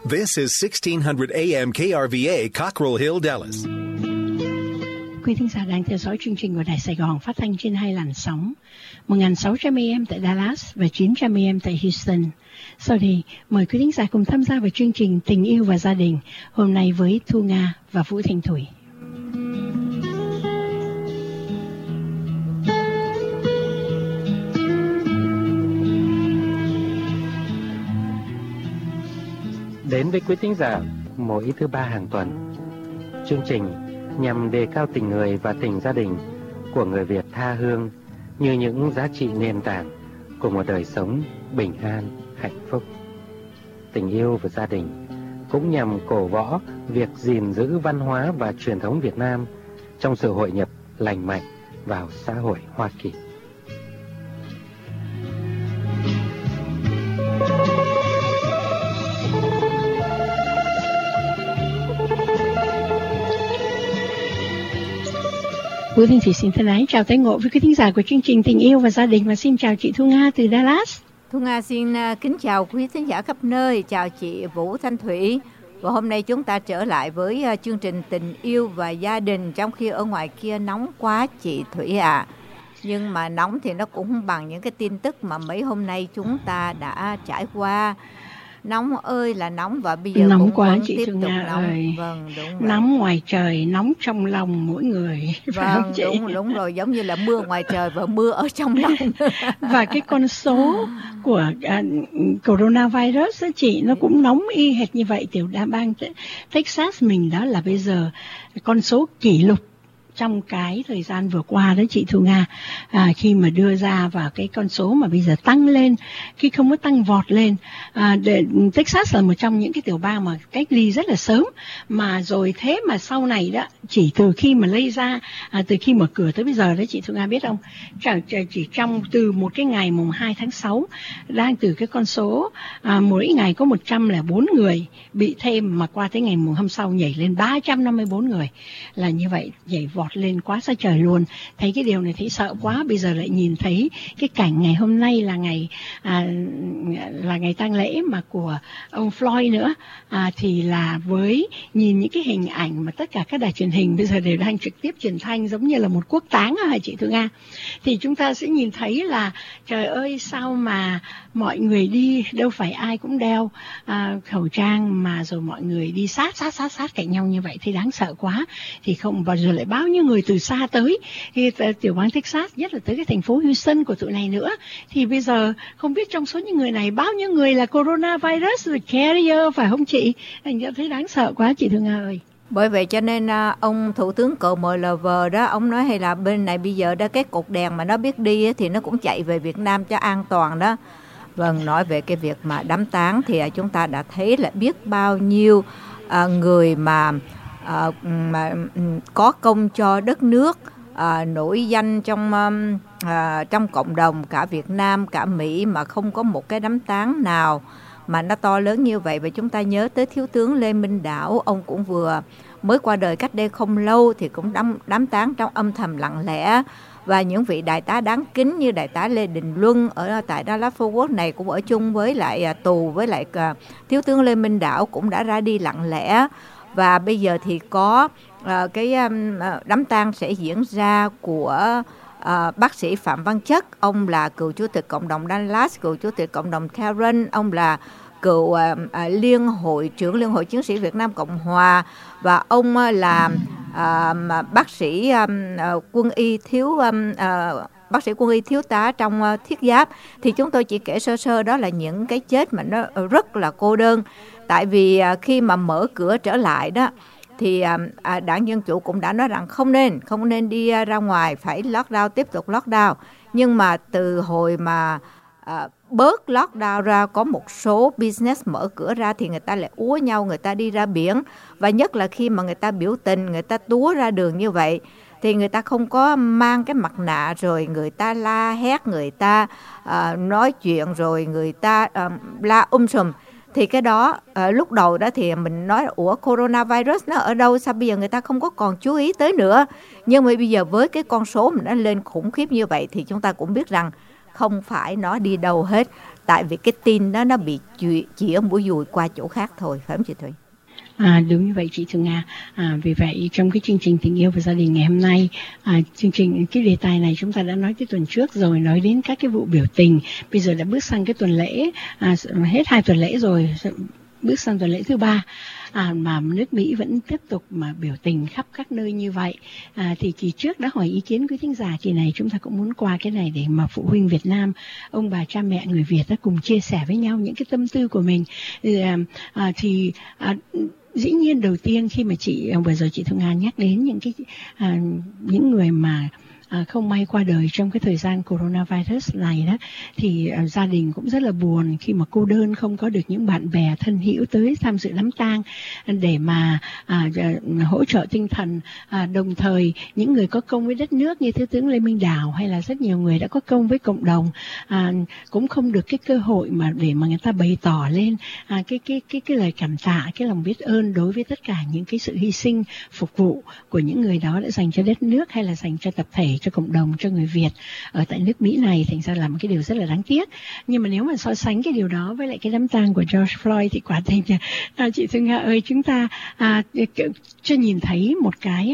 This is 1600 AM KRVA, Cockrell Hill, Dallas. Quý thính giả đang theo dõi chương trình của Đài Sài Gòn phát thanh trên hai làn sóng 1600 AM tại Dallas và 900 AM tại Houston. Sau đây, mời quý thính giả cùng tham gia vào chương trình Tình yêu và gia đình hôm nay với Thu Nga và Vũ Thanh Thủy. Đến với quý thính giả mỗi thứ ba hàng tuần, chương trình nhằm đề cao tình người và tình gia đình của người Việt tha hương như những giá trị nền tảng của một đời sống bình an, hạnh phúc. Tình yêu và gia đình cũng nhằm cổ võ việc gìn giữ văn hóa và truyền thống Việt Nam trong sự hội nhập lành mạnh vào xã hội Hoa Kỳ. Vũ Thanh Thủy xin thân ái chào tái ngộ với quý thính giả của chương trình Tình yêu và gia đình, và xin chào chị Thu Nga từ Dallas. Thu Nga xin kính chào quý thính giả khắp nơi, chào chị Vũ Thanh Thủy. Và hôm nay chúng ta trở lại với chương trình Tình yêu và gia đình, trong khi ở ngoài kia nóng quá chị Thủy ạ. Nhưng mà nóng thì nó cũng không bằng những cái tin tức mà mấy hôm nay chúng ta đã trải qua. Nóng ơi là nóng, và bây giờ nóng cũng quá vẫn chị tiếp Thu tục Nga nóng. ơi. Vâng, đúng rồi. Nóng ngoài trời, nóng trong lòng mỗi người. Vâng, đúng rồi, giống như là mưa ngoài trời và mưa ở trong lòng. Và cái con số của coronavirus đó chị, nó cũng nóng y hệt như vậy. Tiểu bang Texas mình đó là bây giờ con số kỷ lục trong cái thời gian vừa qua đó chị Thu Nga, khi mà đưa ra vào cái con số mà bây giờ tăng lên, khi không có tăng vọt lên. Texas là một trong những cái tiểu bang mà cách ly rất là sớm, mà rồi thế mà sau này đó, chỉ từ khi mà lây ra, từ khi mở cửa tới bây giờ đó chị Thu Nga biết không, chỉ trong từ một cái ngày mùng 2 tháng 6 đang từ cái con số mỗi ngày có 104 người bị thêm, mà qua tới ngày mùng hôm sau nhảy lên 354 người, là như vậy, nhảy vọt lên quá xa trời luôn. Thấy cái điều này thấy sợ quá. Bây giờ lại nhìn thấy cái cảnh ngày hôm nay là ngày tang lễ mà của ông Floyd nữa, thì là với nhìn những cái hình ảnh mà tất cả các đài truyền hình bây giờ đều đang trực tiếp truyền thanh giống như là một quốc táng hả chị Thu Nga, thì chúng ta sẽ nhìn thấy là trời ơi, sao mà mọi người đi đâu phải ai cũng đeo khẩu trang, mà rồi mọi người đi sát cạnh nhau như vậy thì đáng sợ quá. Thì không, và rồi lại bao nhiêu người từ xa tới thì tiểu bang Texas, nhất là tới cái thành phố Houston của tụi này nữa, thì bây giờ không biết trong số những người này bao nhiêu người là coronavirus carrier, phải không chị? Anh thấy đáng sợ quá chị Thu Nga ơi. Bởi vậy cho nên ông Thủ tướng cậu MLV đó, ông nói hay là bên này bây giờ đó, cái cột đèn mà nó biết đi thì nó cũng chạy về Việt Nam cho an toàn đó. Vâng, nói về cái việc mà đám tang thì chúng ta đã thấy là biết bao nhiêu người mà có công cho đất nước, nổi danh trong cộng đồng cả Việt Nam cả Mỹ, mà không có một cái đám tang nào mà nó to lớn như vậy. Và chúng ta nhớ tới Thiếu tướng Lê Minh Đảo, ông cũng vừa mới qua đời cách đây không lâu, thì cũng đám tang trong âm thầm lặng lẽ. Và những vị đại tá đáng kính như đại tá Lê Đình Luân ở tại Dallas Fort Worth này cũng ở chung với lại tù với lại Thiếu tướng Lê Minh Đảo cũng đã ra đi lặng lẽ. Và bây giờ thì có cái đám tang sẽ diễn ra của bác sĩ Phạm Văn Chất. Ông là cựu chủ tịch cộng đồng Dallas, cựu chủ tịch cộng đồng Karen, ông là cựu trưởng Liên hội Chiến sĩ Việt Nam Cộng Hòa, và ông là bác sĩ quân y thiếu tá trong thiết giáp. Thì chúng tôi chỉ kể sơ sơ đó là những cái chết mà nó rất là cô đơn. Tại vì khi mà mở cửa trở lại đó thì đảng Dân Chủ cũng đã nói rằng không nên đi ra ngoài, phải lockdown, tiếp tục lockdown. Nhưng mà từ hồi mà bớt lockdown ra, có một số business mở cửa ra thì người ta lại úa nhau, người ta đi ra biển. Và nhất là khi mà người ta biểu tình, người ta túa ra đường như vậy thì người ta không có mang cái mặt nạ, rồi người ta la hét, người ta nói chuyện, rồi người ta la sùm. Thì cái đó lúc đầu đó thì mình nói ủa coronavirus nó ở đâu, sao bây giờ người ta không có còn chú ý tới nữa. Nhưng mà bây giờ với cái con số mà nó lên khủng khiếp như vậy thì chúng ta cũng biết rằng không phải nó đi đâu hết, tại vì cái tin đó nó bị chĩa mũi dùi qua chỗ khác thôi, phải không chị Thủy? Đúng như vậy chị Thường Nga. Vì vậy trong cái chương trình Tình Yêu và Gia Đình ngày hôm nay, chương trình cái đề tài này chúng ta đã nói cái tuần trước rồi, nói đến các cái vụ biểu tình. Bây giờ đã bước sang cái tuần lễ, hết 2 tuần lễ rồi, bước sang tuần lễ thứ 3. Mà nước Mỹ vẫn tiếp tục mà biểu tình khắp các nơi như vậy. Thì kỳ trước đã hỏi ý kiến quý thính giả, kỳ này chúng ta cũng muốn qua cái này để mà phụ huynh Việt Nam, ông bà cha mẹ người Việt đã cùng chia sẻ với nhau những cái tâm tư của mình. Dĩ nhiên đầu tiên khi mà vừa rồi chị Thu Nga nhắc đến những người mà không may qua đời trong cái thời gian coronavirus này đó, thì gia đình cũng rất là buồn khi mà cô đơn, không có được những bạn bè thân hữu tới tham dự đám tang để mà hỗ trợ tinh thần. Đồng thời những người có công với đất nước như Thiếu tướng Lê Minh Đào hay là rất nhiều người đã có công với cộng đồng cũng không được cái cơ hội mà để mà người ta bày tỏ lên cái lời cảm tạ, cái lòng biết ơn đối với tất cả những cái sự hy sinh phục vụ của những người đó đã dành cho đất nước hay là dành cho tập thể, cho cộng đồng, cho người Việt ở tại nước Mỹ này. Thành ra là một cái điều rất là đáng tiếc. Nhưng mà nếu mà so sánh cái điều đó với lại cái đám tang của George Floyd thì quả tình chị Thương Nga ơi, chúng ta cho nhìn thấy một cái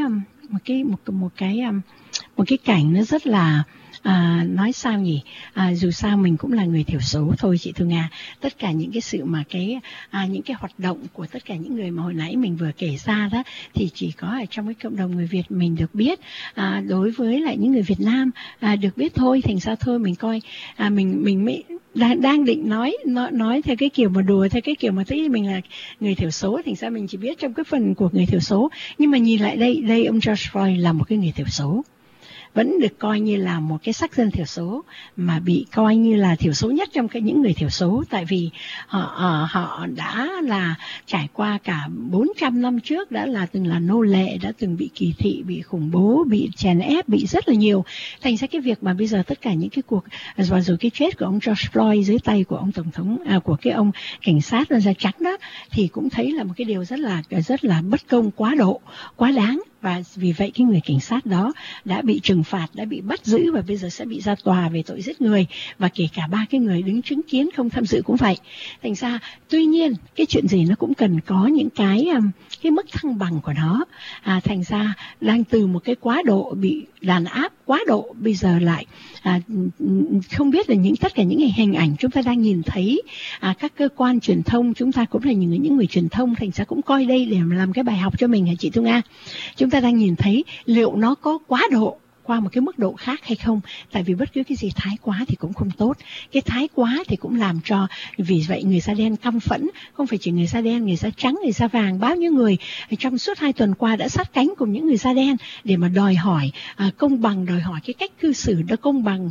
cảnh nó rất là nói sao nhỉ, dù sao mình cũng là người thiểu số thôi chị Thu Nga. Tất cả những cái sự mà những cái hoạt động của tất cả những người mà hồi nãy mình vừa kể ra đó thì chỉ có ở trong cái cộng đồng người Việt mình được biết, đối với lại những người Việt Nam được biết thôi. Thành ra thôi mình coi mình mới đang định nói theo cái kiểu mà đùa, theo cái kiểu mà thấy mình là người thiểu số, thành ra mình chỉ biết trong cái phần của người thiểu số. Nhưng mà nhìn lại đây ông George Floyd là một cái người thiểu số, vẫn được coi như là một cái sắc dân thiểu số, mà bị coi như là thiểu số nhất trong những người thiểu số, tại vì họ đã là trải qua cả 400 năm trước đã là từng là nô lệ, đã từng bị kỳ thị, bị khủng bố, bị chèn ép, bị rất là nhiều. Thành ra cái việc mà bây giờ tất cả những cái cuộc và rồi cái chết của ông George Floyd dưới tay của ông tổng thống của cái ông cảnh sát da trắng đó thì cũng thấy là một cái điều rất là bất công, quá độ, quá đáng. Và vì vậy cái người cảnh sát đó đã bị trừng phạt, đã bị bắt giữ và bây giờ sẽ bị ra tòa về tội giết người. Và kể cả 3 cái người đứng chứng kiến không tham dự cũng vậy. Thành ra tuy nhiên cái chuyện gì nó cũng cần có những cái mức thăng bằng của nó. Thành ra đang từ một cái quá độ bị đàn áp quá độ, bây giờ lại không biết là tất cả những hình ảnh chúng ta đang nhìn thấy, các cơ quan truyền thông, chúng ta cũng là những người truyền thông, thành ra cũng coi đây để làm cái bài học cho mình hả chị Thu Nga. Chúng ta đang nhìn thấy liệu nó có quá độ qua một cái mức độ khác hay không. Tại vì bất cứ cái gì thái quá thì cũng không tốt. Cái thái quá thì cũng làm cho, vì vậy người da đen căm phẫn. Không phải chỉ người da đen, người da trắng, người da vàng, bao nhiêu người trong suốt 2 tuần qua đã sát cánh cùng những người da đen để mà đòi hỏi công bằng, đòi hỏi cái cách cư xử đó công bằng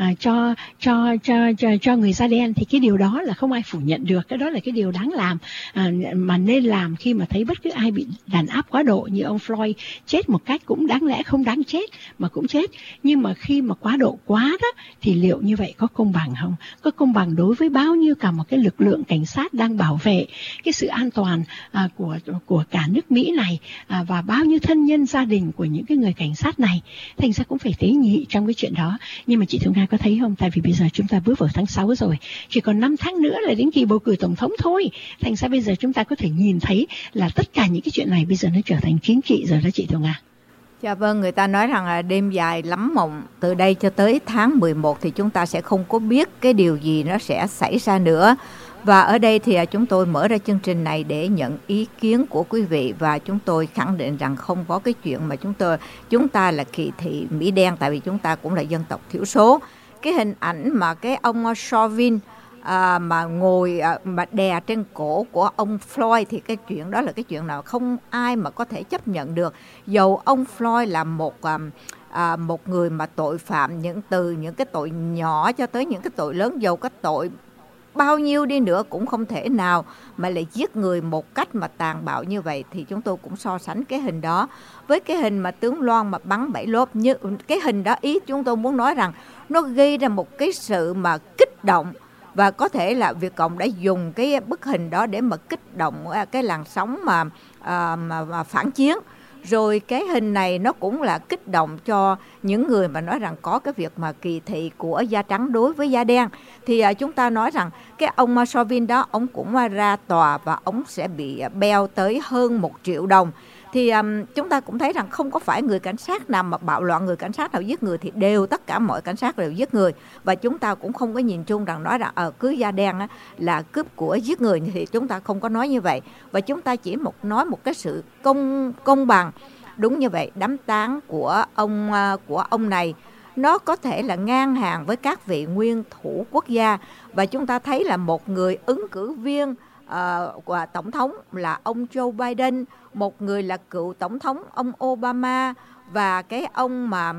cho người da đen. Thì cái điều đó là không ai phủ nhận được. Cái đó là cái điều đáng làm, mà nên làm khi mà thấy bất cứ ai bị đàn áp quá độ. Như ông Floyd chết một cách cũng đáng lẽ không đáng chết mà cũng chết. Nhưng mà khi mà quá độ quá đó thì liệu như vậy có công bằng không? Có công bằng đối với bao nhiêu cả một cái lực lượng cảnh sát đang bảo vệ cái sự an toàn của cả nước Mỹ này, và bao nhiêu thân nhân gia đình của những cái người cảnh sát này. Thành ra cũng phải tế nhị trong cái chuyện đó. Nhưng mà chị Thu Nga có thấy không? Tại vì bây giờ chúng ta bước vào tháng 6 rồi, chỉ còn 5 tháng nữa là đến kỳ bầu cử tổng thống thôi. Thành ra bây giờ chúng ta có thể nhìn thấy là tất cả những cái chuyện này bây giờ nó trở thành chính trị rồi đó chị Thu Nga. Dạ vâng, người ta nói rằng là đêm dài lắm mộng. Từ đây cho tới tháng 11 thì chúng ta sẽ không có biết cái điều gì nó sẽ xảy ra nữa. Và ở đây thì chúng tôi mở ra chương trình này để nhận ý kiến của quý vị. Và chúng tôi khẳng định rằng không có cái chuyện mà chúng ta là kỳ thị Mỹ đen, tại vì chúng ta cũng là dân tộc thiểu số. Cái hình ảnh mà cái ông Chauvin mà ngồi mà đè trên cổ của ông Floyd thì cái chuyện đó là cái chuyện nào không ai mà có thể chấp nhận được. Dầu ông Floyd là một người mà tội phạm từ những cái tội nhỏ cho tới những cái tội lớn, dầu cái tội bao nhiêu đi nữa cũng không thể nào mà lại giết người một cách mà tàn bạo như vậy. Thì chúng tôi cũng so sánh cái hình đó với cái hình mà tướng Loan mà bắn 7 lốp. Như cái hình đó, ý chúng tôi muốn nói rằng nó gây ra một cái sự mà kích động. Và có thể là Việt Cộng đã dùng cái bức hình đó để mà kích động cái làn sóng mà phản chiến. Rồi cái hình này nó cũng là kích động cho những người mà nói rằng có cái việc mà kỳ thị của da trắng đối với da đen. Thì chúng ta nói rằng cái ông Chauvin đó, ông cũng ra tòa và ông sẽ bị beo tới hơn 1 triệu đồng. Thì chúng ta cũng thấy rằng không có phải người cảnh sát nào mà bạo loạn, người cảnh sát nào giết người thì tất cả mọi cảnh sát đều giết người. Và chúng ta cũng không có nhìn chung rằng nói rằng cứ da đen là cướp của giết người, thì chúng ta không có nói như vậy. Và chúng ta chỉ nói một cái sự công bằng. Đúng như vậy, đám tang của ông này nó có thể là ngang hàng với các vị nguyên thủ quốc gia. Và chúng ta thấy là một người ứng cử viên của tổng thống là ông Joe Biden, một người là cựu tổng thống ông Obama, và cái ông mà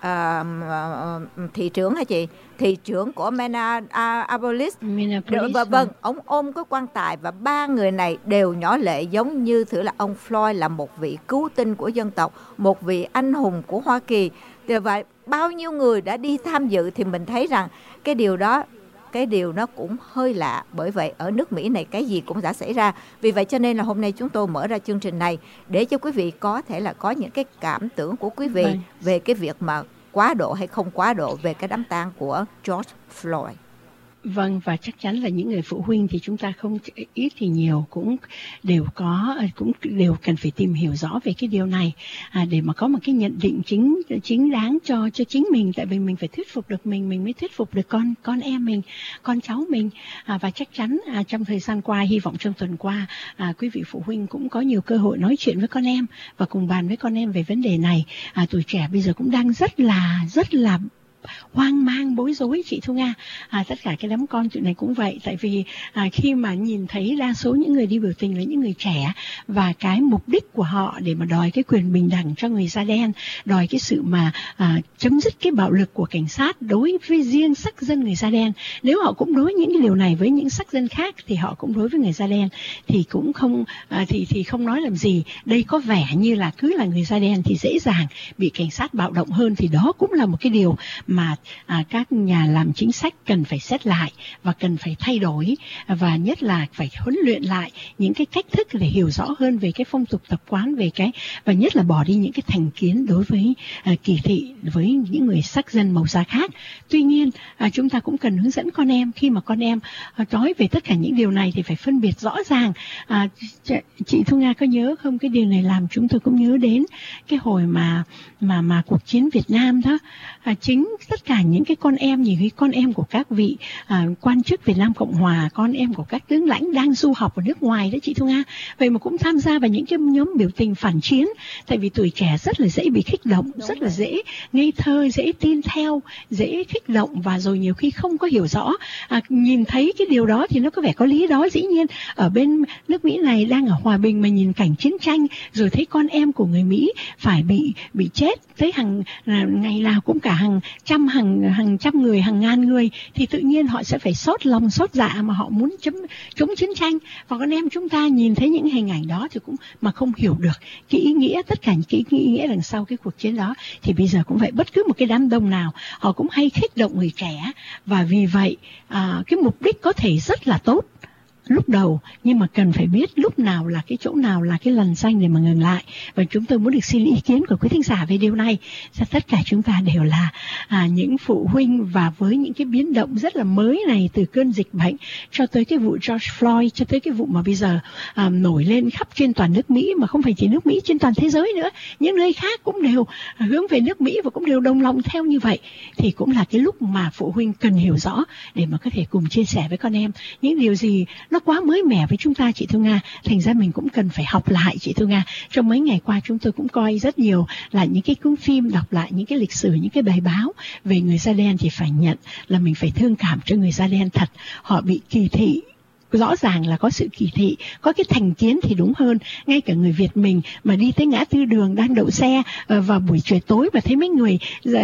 thị trưởng của Minneapolis. Vâng, ông ôm cái quan tài, và 3 người này đều nhỏ lệ, giống như thử là ông Floyd là một vị cứu tinh của dân tộc, một vị anh hùng của Hoa Kỳ. Và bao nhiêu người đã đi tham dự, thì mình thấy rằng cái điều nó cũng hơi lạ. Bởi vậy ở nước Mỹ này cái gì cũng đã xảy ra. Vì vậy cho nên là hôm nay chúng tôi mở ra chương trình này để cho quý vị có thể là có những cái cảm tưởng của quý vị về cái việc mà quá độ hay không quá độ về cái đám tang của George Floyd. Vâng, và chắc chắn là những người phụ huynh thì chúng ta không ít thì nhiều cũng đều cần phải tìm hiểu rõ về cái điều này để mà có một cái nhận định chính đáng cho chính mình. Tại vì mình phải thuyết phục được mình mới thuyết phục được con em mình, con cháu mình. Và chắc chắn trong thời gian qua, hy vọng trong tuần qua, quý vị phụ huynh cũng có nhiều cơ hội nói chuyện với con em và cùng bàn với con em về vấn đề này. Tuổi trẻ bây giờ cũng đang rất là hoang mang, bối rối chị Thu Nga. Tất cả cái đám con tụi này cũng vậy. Tại vì khi mà nhìn thấy đa số những người đi biểu tình là những người trẻ, và cái mục đích của họ để mà đòi cái quyền bình đẳng cho người da đen, đòi cái sự mà chấm dứt cái bạo lực của cảnh sát đối với riêng sắc dân người da đen. Nếu họ cũng đối những cái điều này với những sắc dân khác thì họ cũng đối với người da đen, thì cũng không thì không nói làm gì. Đây có vẻ như là cứ là người da đen thì dễ dàng bị cảnh sát bạo động hơn, thì đó cũng là một cái điều mà các nhà làm chính sách cần phải xét lại và cần phải thay đổi, và nhất là phải huấn luyện lại những cái cách thức để hiểu rõ hơn về cái phong tục tập quán, và nhất là bỏ đi những cái thành kiến đối với kỳ thị với những người sắc dân màu da khác. Tuy nhiên chúng ta cũng cần hướng dẫn con em, khi mà con em nói về tất cả những điều này thì phải phân biệt rõ ràng. Chị Thu Nga có nhớ không, cái điều này làm chúng tôi cũng nhớ đến cái hồi mà cuộc chiến Việt Nam đó. Chính tất cả những cái con em, những cái con em của các vị quan chức Việt Nam Cộng Hòa, con em của các tướng lãnh đang du học ở nước ngoài đó chị Thu Nga, vậy mà cũng tham gia vào những cái nhóm biểu tình phản chiến. Tại vì tuổi trẻ rất là dễ bị kích động, rất là dễ ngây thơ, dễ tin theo, dễ kích động, và rồi nhiều khi không có hiểu rõ. Nhìn thấy cái điều đó thì nó có vẻ có lý đó. Dĩ nhiên ở bên nước Mỹ này đang ở hòa bình mà nhìn cảnh chiến tranh, rồi thấy con em của người Mỹ phải bị chết tới ngày nào cũng cả hàng trăm người, hàng ngàn người, thì tự nhiên họ sẽ phải xót lòng xót dạ mà họ muốn chống chiến tranh. Và con em chúng ta nhìn thấy những hình ảnh đó thì cũng mà không hiểu được cái ý nghĩa, tất cả những cái ý nghĩa đằng sau cái cuộc chiến đó. Thì bây giờ cũng vậy, bất cứ một cái đám đông nào họ cũng hay kích động người trẻ, và vì vậy cái mục đích có thể rất là tốt lúc đầu, nhưng mà cần phải biết lúc nào là cái chỗ nào là cái lần xanh để mà ngừng lại. Và chúng tôi muốn được xin ý kiến của quý thính giả về điều này. Tất cả chúng ta đều là những phụ huynh, và với những cái biến động rất là mới này, từ cơn dịch bệnh cho tới cái vụ George Floyd, cho tới cái vụ mà bây giờ nổi lên khắp trên toàn nước Mỹ, mà không phải chỉ nước Mỹ, trên toàn thế giới nữa, những nơi khác cũng đều hướng về nước Mỹ và cũng đều đồng lòng theo như vậy, thì cũng là cái lúc mà phụ huynh cần hiểu rõ để mà có thể cùng chia sẻ với con em những điều gì nó quá mới mẻ với chúng ta chị Thu Nga. Thành ra mình cũng cần phải học lại chị Thu Nga. Trong mấy ngày qua chúng tôi cũng coi rất nhiều là những cái cuốn phim, đọc lại những cái lịch sử, những cái bài báo về người da đen, thì phải nhận là mình phải thương cảm cho người da đen thật. Họ bị kỳ thị, rõ ràng là có sự kỳ thị, có cái thành kiến thì đúng hơn. Ngay cả người Việt mình mà đi tới ngã tư đường đang đậu xe vào buổi trời tối và thấy mấy người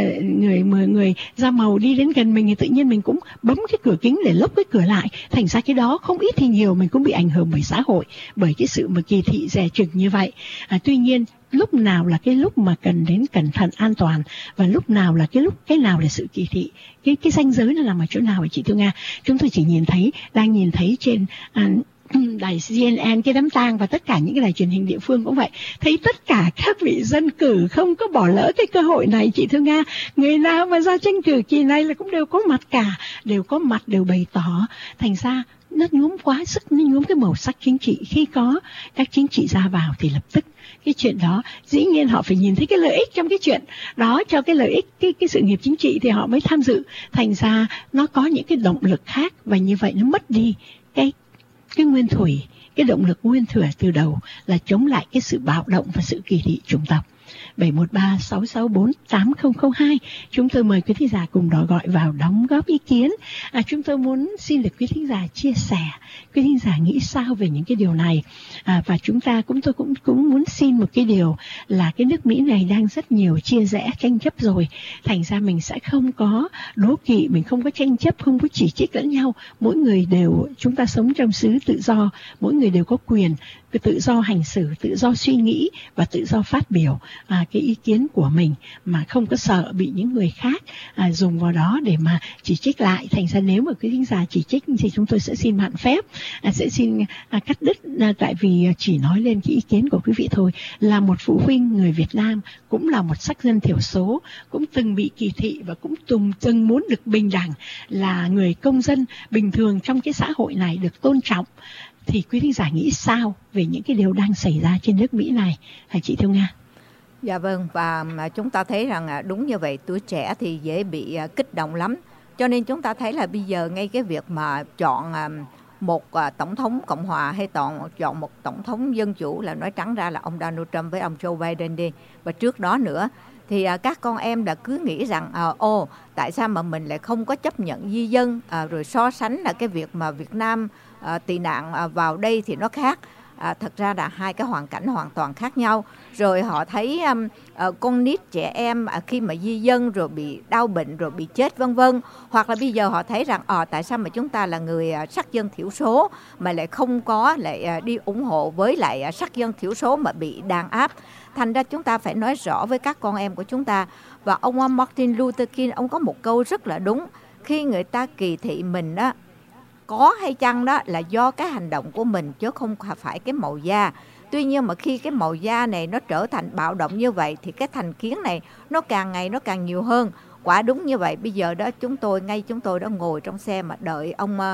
da màu đi đến gần mình, thì tự nhiên mình cũng bấm cái cửa kính để lốc cái cửa lại. Thành ra cái đó không ít thì nhiều mình cũng bị ảnh hưởng bởi xã hội, bởi cái sự mà kỳ thị dè chừng như vậy. Tuy nhiên lúc nào là cái lúc mà cần đến cẩn thận an toàn, và lúc nào là cái nào là sự kỳ thị, cái ranh giới nó nằm ở chỗ nào vậy chị Thu Nga? Chúng tôi chỉ đang nhìn thấy trên đài CNN, cái đám tang, và tất cả những cái đài truyền hình địa phương cũng vậy. Thấy tất cả các vị dân cử không có bỏ lỡ cái cơ hội này, chị Thư Nga. Người nào mà ra tranh cử kỳ này là cũng đều có mặt cả, đều có mặt, đều bày tỏ. Thành ra nó nhuốm quá sức, nó nhuốm cái màu sắc chính trị. Khi có các chính trị gia vào thì lập tức cái chuyện đó, dĩ nhiên họ phải nhìn thấy cái lợi ích trong cái chuyện đó, cho cái lợi ích cái sự nghiệp chính trị thì họ mới tham dự. Thành ra nó có những cái động lực khác, và như vậy nó mất đi cái nguyên thủy, cái động lực nguyên thủy từ đầu là chống lại cái sự bạo động và sự kỳ thị chủng tộc. 713-664-8002. Chúng tôi mời quý thính giả cùng đó gọi vào đóng góp ý kiến. Chúng tôi muốn xin được quý thính giả chia sẻ, quý thính giả nghĩ sao về những cái điều này. Và tôi cũng muốn xin một cái điều là cái nước Mỹ này đang rất nhiều chia rẽ, tranh chấp rồi. Thành ra mình sẽ không có đố kỵ, mình không có tranh chấp, không có chỉ trích lẫn nhau. Mỗi người đều, chúng ta sống trong xứ tự do, mỗi người đều có quyền tự do hành xử, tự do suy nghĩ và tự do phát biểu cái ý kiến của mình, mà không có sợ bị những người khác dùng vào đó để mà chỉ trích lại. Thành ra nếu mà quý thính giả chỉ trích thì chúng tôi sẽ xin mạn phép, sẽ xin cắt đứt, tại vì chỉ nói lên cái ý kiến của quý vị thôi. Là một phụ huynh người Việt Nam, cũng là một sắc dân thiểu số, cũng từng bị kỳ thị và cũng từng muốn được bình đẳng, là người công dân bình thường trong cái xã hội này được tôn trọng. Thì quý thính giả nghĩ sao về những cái điều đang xảy ra trên nước Mỹ này, hả chị Thư Nga? Dạ vâng, và chúng ta thấy rằng đúng như vậy, tuổi trẻ thì dễ bị kích động lắm. Cho nên chúng ta thấy là bây giờ ngay cái việc mà chọn một tổng thống Cộng hòa hay chọn một tổng thống dân chủ là nói trắng ra là ông Donald Trump với ông Joe Biden đi. Và trước đó nữa thì các con em đã cứ nghĩ rằng tại sao mà mình lại không có chấp nhận di dân, rồi so sánh là cái việc mà Việt Nam tị nạn vào đây thì nó khác. Thật ra là hai cái hoàn cảnh hoàn toàn khác nhau. Rồi họ thấy con nít, trẻ em khi mà di dân rồi bị đau bệnh rồi bị chết vân vân. Hoặc là bây giờ họ thấy rằng tại sao mà chúng ta là người sắc dân thiểu số mà lại không có lại đi ủng hộ với lại sắc dân thiểu số mà bị đàn áp. Thành ra chúng ta phải nói rõ với các con em của chúng ta. Và ông Martin Luther King, ông có một câu rất là đúng. Khi người ta kỳ thị mình đó, có hay chăng đó là do cái hành động của mình chứ không phải cái màu da. Tuy nhiên mà khi cái màu da này nó trở thành bạo động như vậy thì cái thành kiến này nó càng ngày nó càng nhiều hơn. Quả đúng như vậy. Bây giờ đó chúng tôi đã ngồi trong xe mà đợi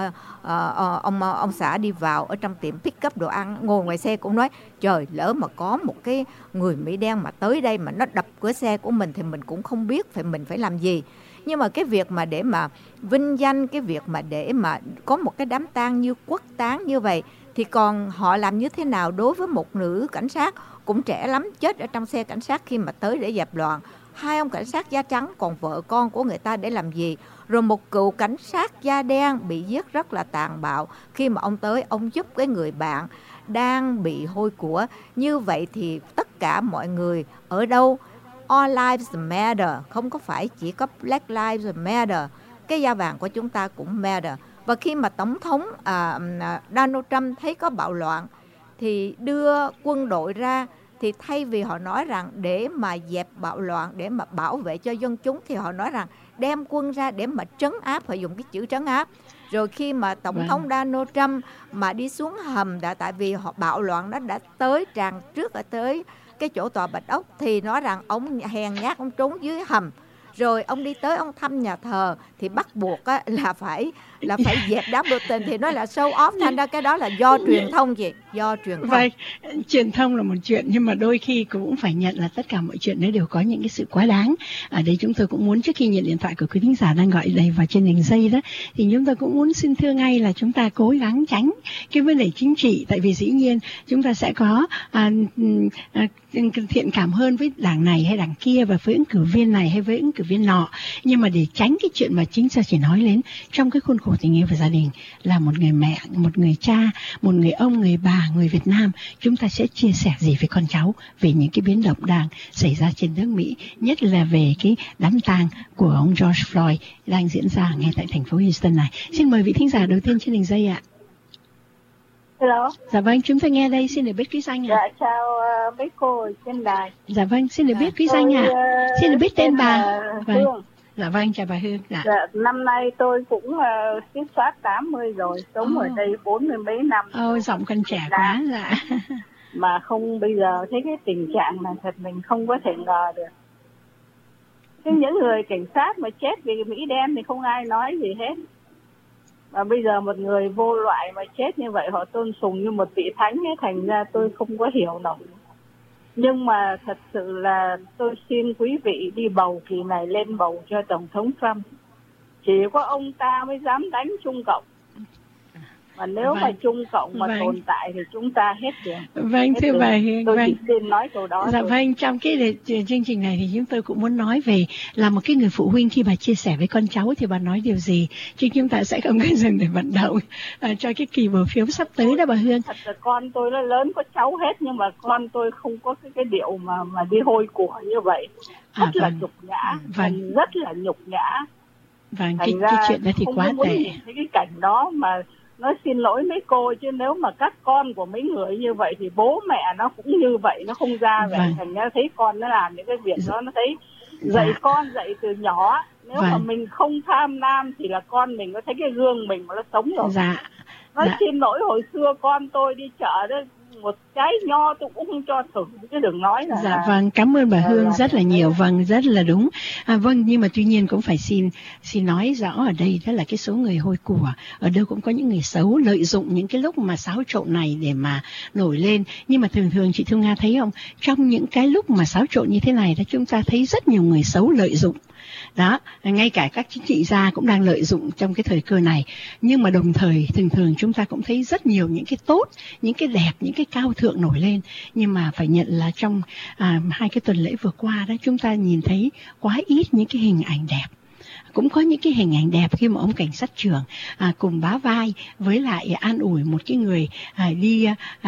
ông xã đi vào ở trong tiệm pick up đồ ăn, ngồi ngoài xe cũng nói trời, lỡ mà có một cái người Mỹ đen mà tới đây mà nó đập cửa xe của mình thì mình cũng không biết mình phải làm gì. Nhưng mà cái việc mà để mà vinh danh, cái việc mà để mà có một cái đám tang như quốc táng như vậy thì còn họ làm như thế nào đối với một nữ cảnh sát cũng trẻ lắm, chết ở trong xe cảnh sát khi mà tới để dẹp loạn. Hai ông cảnh sát da trắng, còn vợ con của người ta để làm gì? Rồi một cựu cảnh sát da đen bị giết rất là tàn bạo khi mà ông tới, ông giúp cái người bạn đang bị hôi của. Như vậy thì tất cả mọi người ở đâu? All lives matter, không có phải chỉ có Black lives matter. Cái da vàng của chúng ta cũng matter. Và khi mà Tổng thống Donald Trump thấy có bạo loạn thì đưa quân đội ra, thì thay vì họ nói rằng để mà dẹp bạo loạn, để mà bảo vệ cho dân chúng, thì họ nói rằng đem quân ra để mà trấn áp, phải dùng cái chữ trấn áp. Rồi khi mà Tổng thống Donald Trump mà đi xuống hầm, tại vì họ bạo loạn nó đã tới tràn trước ở tới cái chỗ tòa Bạch Ốc, thì nói rằng ông hèn nhát, ông trốn dưới hầm. Rồi ông đi tới ông thăm nhà thờ thì bắt buộc là phải dẹp đám biểu tình, thì nói là show off. Thành ra cái đó là do truyền thông gì? Do truyền thông. Vậy, truyền thông là một chuyện, nhưng mà đôi khi cũng phải nhận là tất cả mọi chuyện đấy đều có những cái sự quá đáng. Ở đây chúng tôi cũng muốn, trước khi nhận điện thoại của quý thính giả đang gọi đây vào trên đường dây đó, thì chúng tôi cũng muốn xin thưa ngay là chúng ta cố gắng tránh cái vấn đề chính trị, tại vì dĩ nhiên chúng ta sẽ có thiện cảm hơn với đảng này hay đảng kia, và với ứng cử viên này hay với ứng cử viên nọ. Nhưng mà để tránh cái chuyện mà chính ra chỉ nói đến trong cái khuôn khổ tình yêu và gia đình, là một người mẹ, một người cha, một người ông, người bà, người Việt Nam, chúng ta sẽ chia sẻ gì với con cháu về những cái biến động đang xảy ra trên nước Mỹ, nhất là về cái đám tang của ông George Floyd đang diễn ra ngay tại thành phố Houston này. Xin mời vị thính giả đầu tiên trên đường dây ạ. Hello. Dạ vâng, chúng tôi nghe đây, xin được biết quý danh ạ. Dạ, chào mấy cô trên đài. Dạ vâng, xin được biết quý danh ạ. Xin được biết tên bà. Hương. Dạ vâng, chào bà Hương. Dạ. Dạ, năm nay tôi cũng tiếp soát 80 rồi, sống ở đây 40 mấy năm. Giọng con trẻ quá. Dạ. Mà không, bây giờ thấy cái tình trạng này thật mình không có thể ngờ được. Thế những người cảnh sát mà chết vì Mỹ đen thì không ai nói gì hết. Và bây giờ một người vô loại mà chết như vậy họ tôn sùng như một vị thánh ấy, thành ra tôi không có hiểu nổi. Nhưng mà thật sự là tôi xin quý vị đi bầu kỳ này lên bầu cho Tổng thống Trump. Chỉ có ông ta mới dám đánh Trung Cộng. Và nếu mà Trung Cộng mà tồn tại thì chúng ta hết đường. Vâng, thưa bà Hương. Tôi chỉ xin nói câu đó. Dạ vâng, trong cái chương trình này thì chúng tôi cũng muốn nói về là một cái người phụ huynh khi bà chia sẻ với con cháu thì bà nói điều gì. Chứ chúng ta sẽ không có dừng để vận động cho cái kỳ bầu phiếu sắp tới đó bà Hương. Thật là con tôi nó lớn có cháu hết nhưng mà con tôi không có cái điệu mà đi hôi của như vậy. Rất là nhục nhã. Rất là nhục nhã. Vâng, cái chuyện đó thì quá tệ. Thấy cái cảnh đó mà nói xin lỗi mấy cô, chứ nếu mà các con của mấy người như vậy thì bố mẹ nó cũng như vậy, nó không ra vậy. Thành ra thấy con nó làm những cái việc đó, nó thấy dạy con dạy từ nhỏ. Nếu mà mình không tham lam thì là con mình có thấy cái gương mình mà nó sống rồi. Nói xin lỗi, hồi xưa con tôi đi chợ đó, một trái nho tôi cũng không cho thử, chứ đừng nói là... Vâng, cảm ơn bà Hương rất là nhiều. Vâng, rất là đúng. Vâng, nhưng mà tuy nhiên cũng phải xin nói rõ ở đây, đó là cái số người hôi của. Ở đâu cũng có những người xấu lợi dụng những cái lúc mà xáo trộn này để mà nổi lên. Nhưng mà thường chị Thu Nga thấy không, trong những cái lúc mà xáo trộn như thế này đó, chúng ta thấy rất nhiều người xấu lợi dụng. Đó, ngay cả các chính trị gia cũng đang lợi dụng trong cái thời cơ này. Nhưng mà đồng thời thường chúng ta cũng thấy rất nhiều những cái tốt, những cái đẹp, những cái cao thượng nổi lên. Nhưng mà phải nhận là trong 2 cái tuần lễ vừa qua đó, chúng ta nhìn thấy quá ít những cái hình ảnh đẹp. Cũng có những cái hình ảnh đẹp khi mà ông cảnh sát trưởng cùng bá vai với lại an ủi một cái người đi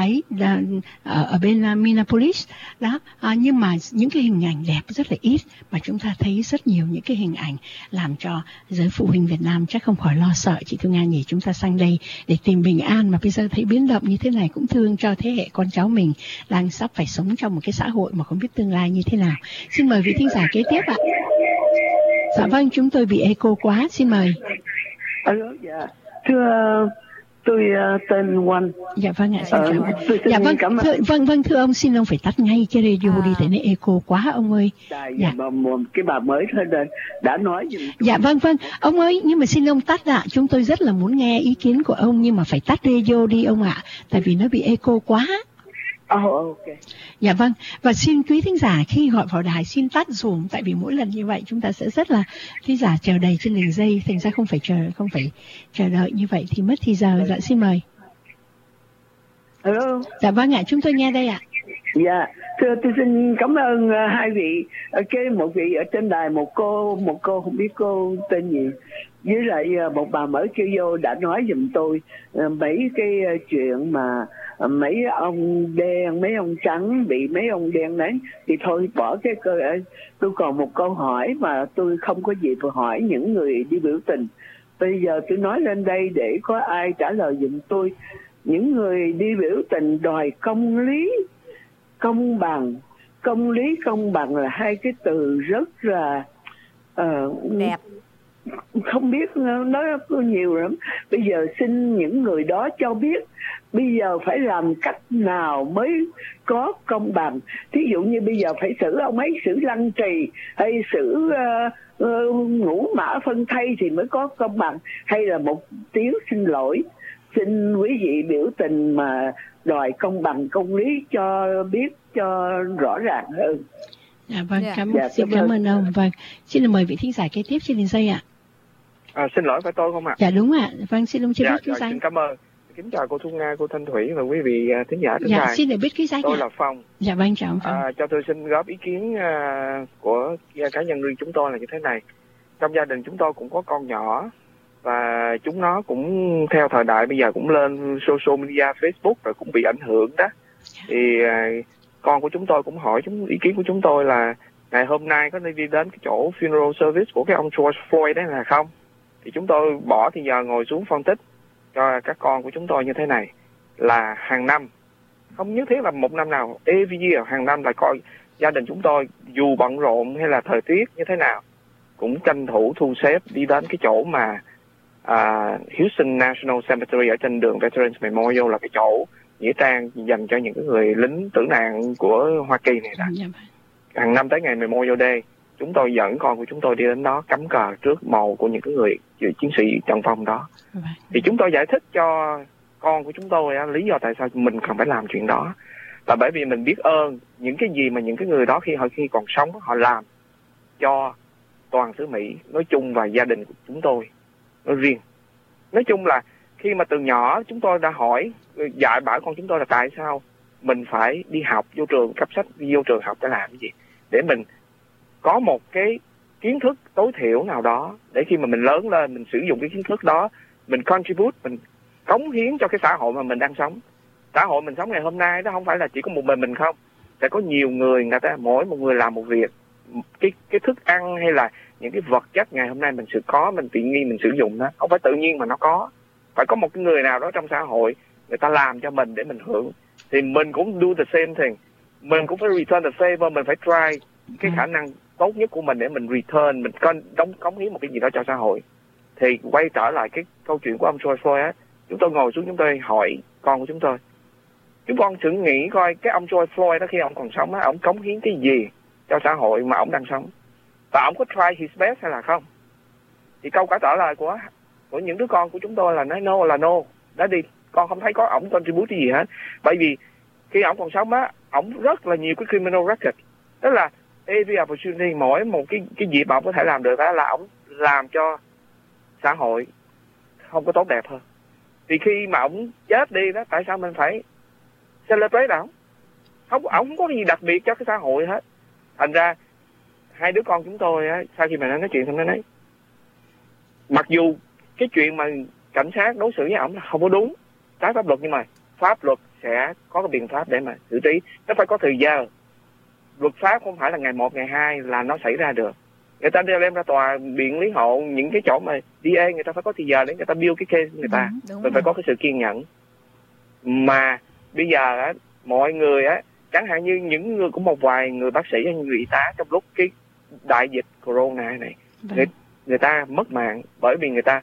ở bên Minneapolis đó, nhưng mà những cái hình ảnh đẹp rất là ít, mà chúng ta thấy rất nhiều những cái hình ảnh làm cho giới phụ huynh Việt Nam chắc không khỏi lo sợ. Chị Thu Nga nhỉ, chúng ta sang đây để tìm bình an mà bây giờ thấy biến động như thế này cũng thương cho thế hệ con cháu mình đang sắp phải sống trong một cái xã hội mà không biết tương lai như thế nào. Xin mời vị thính giả kế tiếp ạ. Dạ vâng, chúng tôi bị echo quá, xin mời. Alo, dạ. Thưa tôi tên Oanh. Dạ vâng ạ, xin chào. Dạ vâng, thưa ông, xin ông phải tắt ngay cái radio đi, tại nó echo quá ông ơi. Dạ. Cái bà mới thôi đã nói gì. Dạ vâng, ông ơi, nhưng mà xin ông tắt ạ. Chúng tôi rất là muốn nghe ý kiến của ông, nhưng mà phải tắt radio đi ông ạ, tại vì nó bị echo quá. Ok. Dạ vâng, và xin quý thính giả khi gọi vào đài xin tắt dùm, tại vì mỗi lần như vậy chúng ta sẽ rất là thính giả chờ đầy trên đường dây, thành ra không phải chờ đợi như vậy thì mất thì giờ. Dạ xin mời. Alo. Dạ vâng ạ, chúng tôi nghe đây ạ. Dạ, thưa tôi xin cảm ơn hai vị, một vị ở trên đài, một cô không biết cô tên gì, với lại một bà mới kêu vô đã nói giùm tôi mấy cái chuyện mà mấy ông đen, mấy ông trắng bị mấy ông đen đấy, thì thôi bỏ cái cơ. Tôi còn một câu hỏi mà tôi không có gì phải hỏi những người đi biểu tình. Bây giờ tôi nói lên đây để có ai trả lời giùm tôi. Những người đi biểu tình đòi công lý, công bằng. Công lý, công bằng là hai cái từ rất là đẹp. Không biết nói có nhiều lắm. Bây giờ xin những người đó cho biết bây giờ phải làm cách nào mới có công bằng. Thí dụ như bây giờ phải xử ông ấy, xử lăng trì hay xử ngũ mã phân thây thì mới có công bằng, hay là một tiếng xin lỗi. Xin quý vị biểu tình mà đòi công bằng, công lý cho biết cho rõ ràng hơn. Dạ vâng, xin cảm ơn ông. Vâng, xin mời vị thính giả kế tiếp trên đường dây ạ. Xin lỗi, phải tôi không ạ? Dạ đúng ạ. Vâng, xin ông cho biết cái danh. Xin cảm ơn. Kính chào cô Thu Nga, cô Thanh Thủy và quý vị thính giả trên đài. Dạ, xin được biết cái danh. Tôi là Phong. Dạ vâng, chào ông Phong. Cho tôi xin góp ý kiến của cá nhân riêng chúng tôi là như thế này. Trong gia đình chúng tôi cũng có con nhỏ, và chúng nó cũng theo thời đại bây giờ cũng lên social media, Facebook rồi cũng bị ảnh hưởng đó. Thì con của chúng tôi cũng hỏi ý kiến của chúng tôi là ngày hôm nay có nên đi đến cái chỗ funeral service của cái ông George Floyd đấy là không? Thì chúng tôi bỏ thì giờ ngồi xuống phân tích cho các con của chúng tôi như thế này, là hàng năm, không nhất thiết là một năm nào, every year, hàng năm là coi gia đình chúng tôi dù bận rộn hay là thời tiết như thế nào, cũng tranh thủ thu xếp đi đến cái chỗ mà Houston National Cemetery ở trên đường Veterans Memorial, là cái chỗ nghĩa trang dành cho những cái người lính tử nạn của Hoa Kỳ này đó. Hàng năm tới ngày Memorial Day, chúng tôi dẫn con của chúng tôi đi đến đó cắm cờ trước mộ của những cái người chiến sĩ trận vong đó. Thì chúng tôi giải thích cho con của chúng tôi lý do tại sao mình cần phải làm chuyện đó, là bởi vì mình biết ơn những cái gì mà những cái người đó khi còn sống họ làm cho toàn xứ Mỹ nói chung và gia đình của chúng tôi nói riêng. Nói chung là khi mà từ nhỏ chúng tôi đã dạy bảo con chúng tôi là tại sao mình phải đi học, vô trường cấp sách, vô trường học để làm cái gì, để mình có một cái kiến thức tối thiểu nào đó, để khi mà mình lớn lên mình sử dụng cái kiến thức đó, mình contribute, mình cống hiến cho cái xã hội mà mình đang sống. Xã hội mình sống ngày hôm nay đó không phải là chỉ có một mình không, sẽ có nhiều người, người ta mỗi một người làm một việc. Cái thức ăn hay là những cái vật chất ngày hôm nay mình mình tự nhiên mình sử dụng đó, không phải tự nhiên mà nó có, phải có một cái người nào đó trong xã hội người ta làm cho mình để mình hưởng. Thì mình cũng do the same thing, mình cũng phải return the favor, mình phải try cái khả năng tốt nhất của mình để mình return, mình cống hiến một cái gì đó cho xã hội. Thì quay trở lại cái câu chuyện của ông George Floyd á, chúng tôi ngồi xuống chúng tôi hỏi con của chúng tôi, chúng con thử nghĩ coi cái ông George Floyd đó khi ông còn sống á, ông cống hiến cái gì cho xã hội mà ông đang sống, và ông có try his best hay là không? Thì câu trả lời của những đứa con của chúng tôi là nói no, đã đi, con không thấy có ổng contribute gì hết. Bởi vì khi ổng còn sống á, ổng rất là nhiều cái criminal record, tức là every opportunity, mỗi một cái dịp ổng có thể làm được đó là ổng làm cho xã hội không có tốt đẹp hơn. Thì khi mà ổng chết đi đó, tại sao mình phải celebrate ổng? Ổng không có gì đặc biệt cho cái xã hội hết. Thành ra hai đứa con chúng tôi á, sau khi mà nó nói chuyện xong nó nói, mặc dù cái chuyện mà cảnh sát đối xử với ổng là không có đúng, trái pháp luật, nhưng mà pháp luật sẽ có cái biện pháp để mà xử trí. Nó phải có thời gian. Luật pháp không phải là ngày 1, ngày 2 là nó xảy ra được. Người ta đem ra tòa biện lý hộ, những cái chỗ mà DA người ta phải có thời giờ để người ta build cái case của người ta. Mình phải có cái sự kiên nhẫn. Mà bây giờ á, mọi người á, chẳng hạn như những người, cũng một vài người bác sĩ hay người y tá trong lúc cái đại dịch corona này, người ta mất mạng bởi vì người ta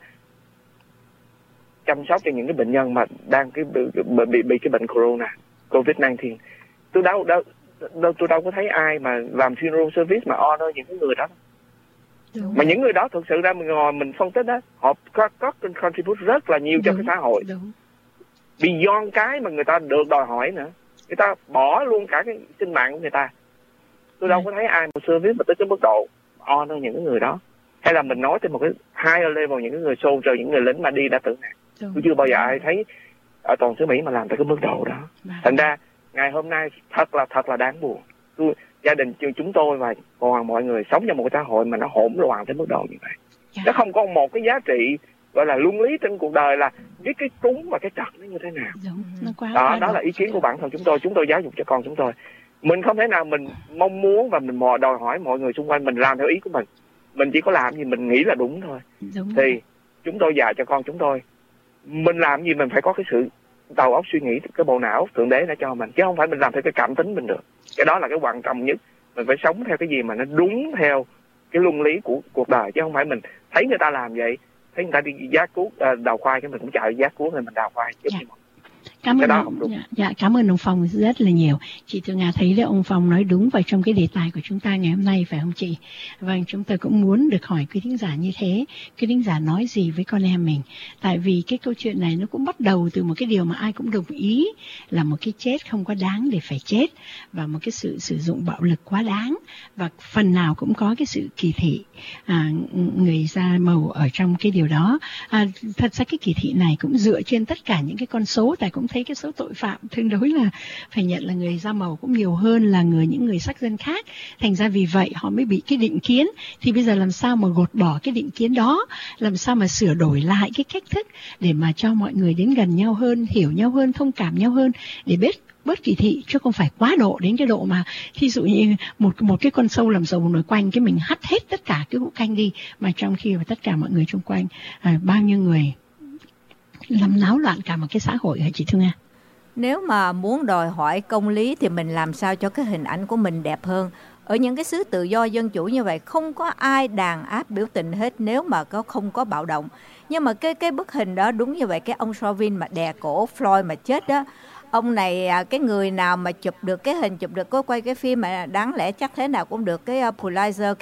chăm sóc cho những cái bệnh nhân mà đang bị cái bệnh corona, COVID-19. Tôi đâu có thấy ai mà làm funeral service mà honor những cái người đó. Đúng. Mà những người đó thực sự ra mình ngồi mình phân tích đó, họ có contribute rất là nhiều cho cái xã hội. Đúng. Beyond cái mà người ta được đòi hỏi nữa, người ta bỏ luôn cả cái sinh mạng của người ta. Tôi đâu có thấy ai một service mà tới cái mức độ honor những cái người đó. Hay là mình nói trên một cái higher level, những cái người soldier, những người lính mà đi đã tử nạn. Tôi chưa bao giờ ai thấy ở toàn xứ Mỹ mà làm tới cái mức độ đó. Thành ra ngày hôm nay thật là đáng buồn. Gia đình chúng tôi và còn mọi người sống trong một cái xã hội mà nó hỗn loạn tới mức độ như vậy. Nó không có một cái giá trị gọi là luân lý trên cuộc đời là biết cái đúng và cái trật nó như thế nào. Đó là ý kiến của bản thân chúng tôi. Chúng tôi giáo dục cho con chúng tôi. Mình không thể nào mình mong muốn và mình đòi hỏi mọi người xung quanh mình làm theo ý của mình. Mình chỉ có làm gì mình nghĩ là đúng thôi. Thì chúng tôi dạy cho con chúng tôi, mình làm gì mình phải có cái sự đầu óc suy nghĩ, cái bộ não Thượng Đế đã cho mình, chứ không phải mình làm theo cái cảm tính mình được. Cái đó là cái quan trọng nhất. Mình phải sống theo cái gì mà nó đúng theo cái luân lý của cuộc đời, chứ không phải mình thấy người ta làm vậy, thấy người ta đi giác cuốc đào khoai cái mình cũng chạy giác cuốc rồi mình đào khoai. Cảm ơn ông Phong rất là nhiều. Chị Thu Nga thấy là ông Phong nói đúng vào trong cái đề tài của chúng ta ngày hôm nay, phải không chị? Vâng, chúng tôi cũng muốn được hỏi quý thính giả như thế. Quý thính giả nói gì với con em mình? Tại vì cái câu chuyện này nó cũng bắt đầu từ một cái điều mà ai cũng đồng ý, là một cái chết không có đáng để phải chết, và một cái sự sử dụng bạo lực quá đáng, và phần nào cũng có cái sự kỳ thị người da màu ở trong cái điều đó. Thật ra cái kỳ thị này cũng dựa trên tất cả những cái con số, tại cũng thấy cái số tội phạm tương đối là phải nhận là người da màu cũng nhiều hơn là những người sắc dân khác. Thành ra vì vậy họ mới bị cái định kiến. Thì bây giờ làm sao mà gột bỏ cái định kiến đó, làm sao mà sửa đổi lại cái cách thức để mà cho mọi người đến gần nhau hơn, hiểu nhau hơn, thông cảm nhau hơn, để bớt kỳ thị, chứ không phải quá độ đến cái độ mà thí dụ như một cái con sâu làm dầu nổi quanh cái mình hắt hết tất cả cái hũ canh đi, mà trong khi mà tất cả mọi người xung quanh bao nhiêu người làm náo loạn cả một cái xã hội hả chị Thu Nga? Nếu mà muốn đòi hỏi công lý thì mình làm sao cho cái hình ảnh của mình đẹp hơn. Ở những cái xứ tự do dân chủ như vậy không có ai đàn áp biểu tình hết nếu mà không có bạo động. Nhưng mà cái bức hình đó đúng như vậy, cái ông Chauvin mà đè cổ Floyd mà chết đó, ông này cái người nào mà chụp được cái hình, chụp được có quay cái phim mà đáng lẽ chắc thế nào cũng được cái Pulitzer,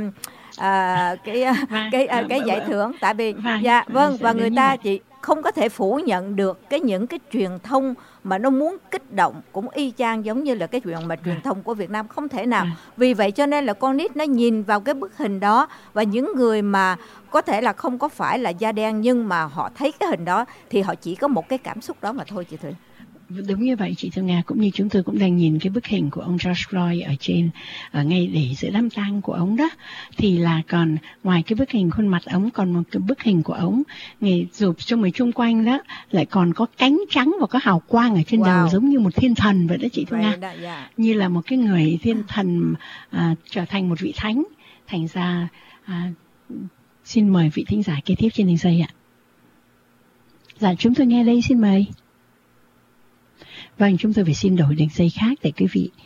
cái giải thưởng, tại vì và người ta chỉ không có thể phủ nhận được những cái truyền thông mà nó muốn kích động cũng y chang giống như là cái chuyện mà truyền thông của Việt Nam, không thể nào. Vì vậy cho nên là con nít nó nhìn vào cái bức hình đó, và những người mà có thể là không có phải là da đen nhưng mà họ thấy cái hình đó thì họ chỉ có một cái cảm xúc đó mà thôi, chị Thủy. Đúng như vậy chị Thương Nga, cũng như chúng tôi cũng đang nhìn cái bức hình của ông George Floyd ở trên, ngay để giữa đám tang của ông đó, thì là còn ngoài cái bức hình khuôn mặt ông, còn một cái bức hình của ông ngày chụp cho người chung quanh đó lại còn có cánh trắng và có hào quang ở trên đầu giống như một thiên thần vậy đó chị Thương Nga, như là một cái người thiên thần trở thành một vị thánh. Thành ra xin mời vị thính giả kế tiếp trên đường dây ạ. Dạ chúng tôi nghe đây, xin mời. Vâng, chúng tôi phải xin đổi đường dây khác để quý vị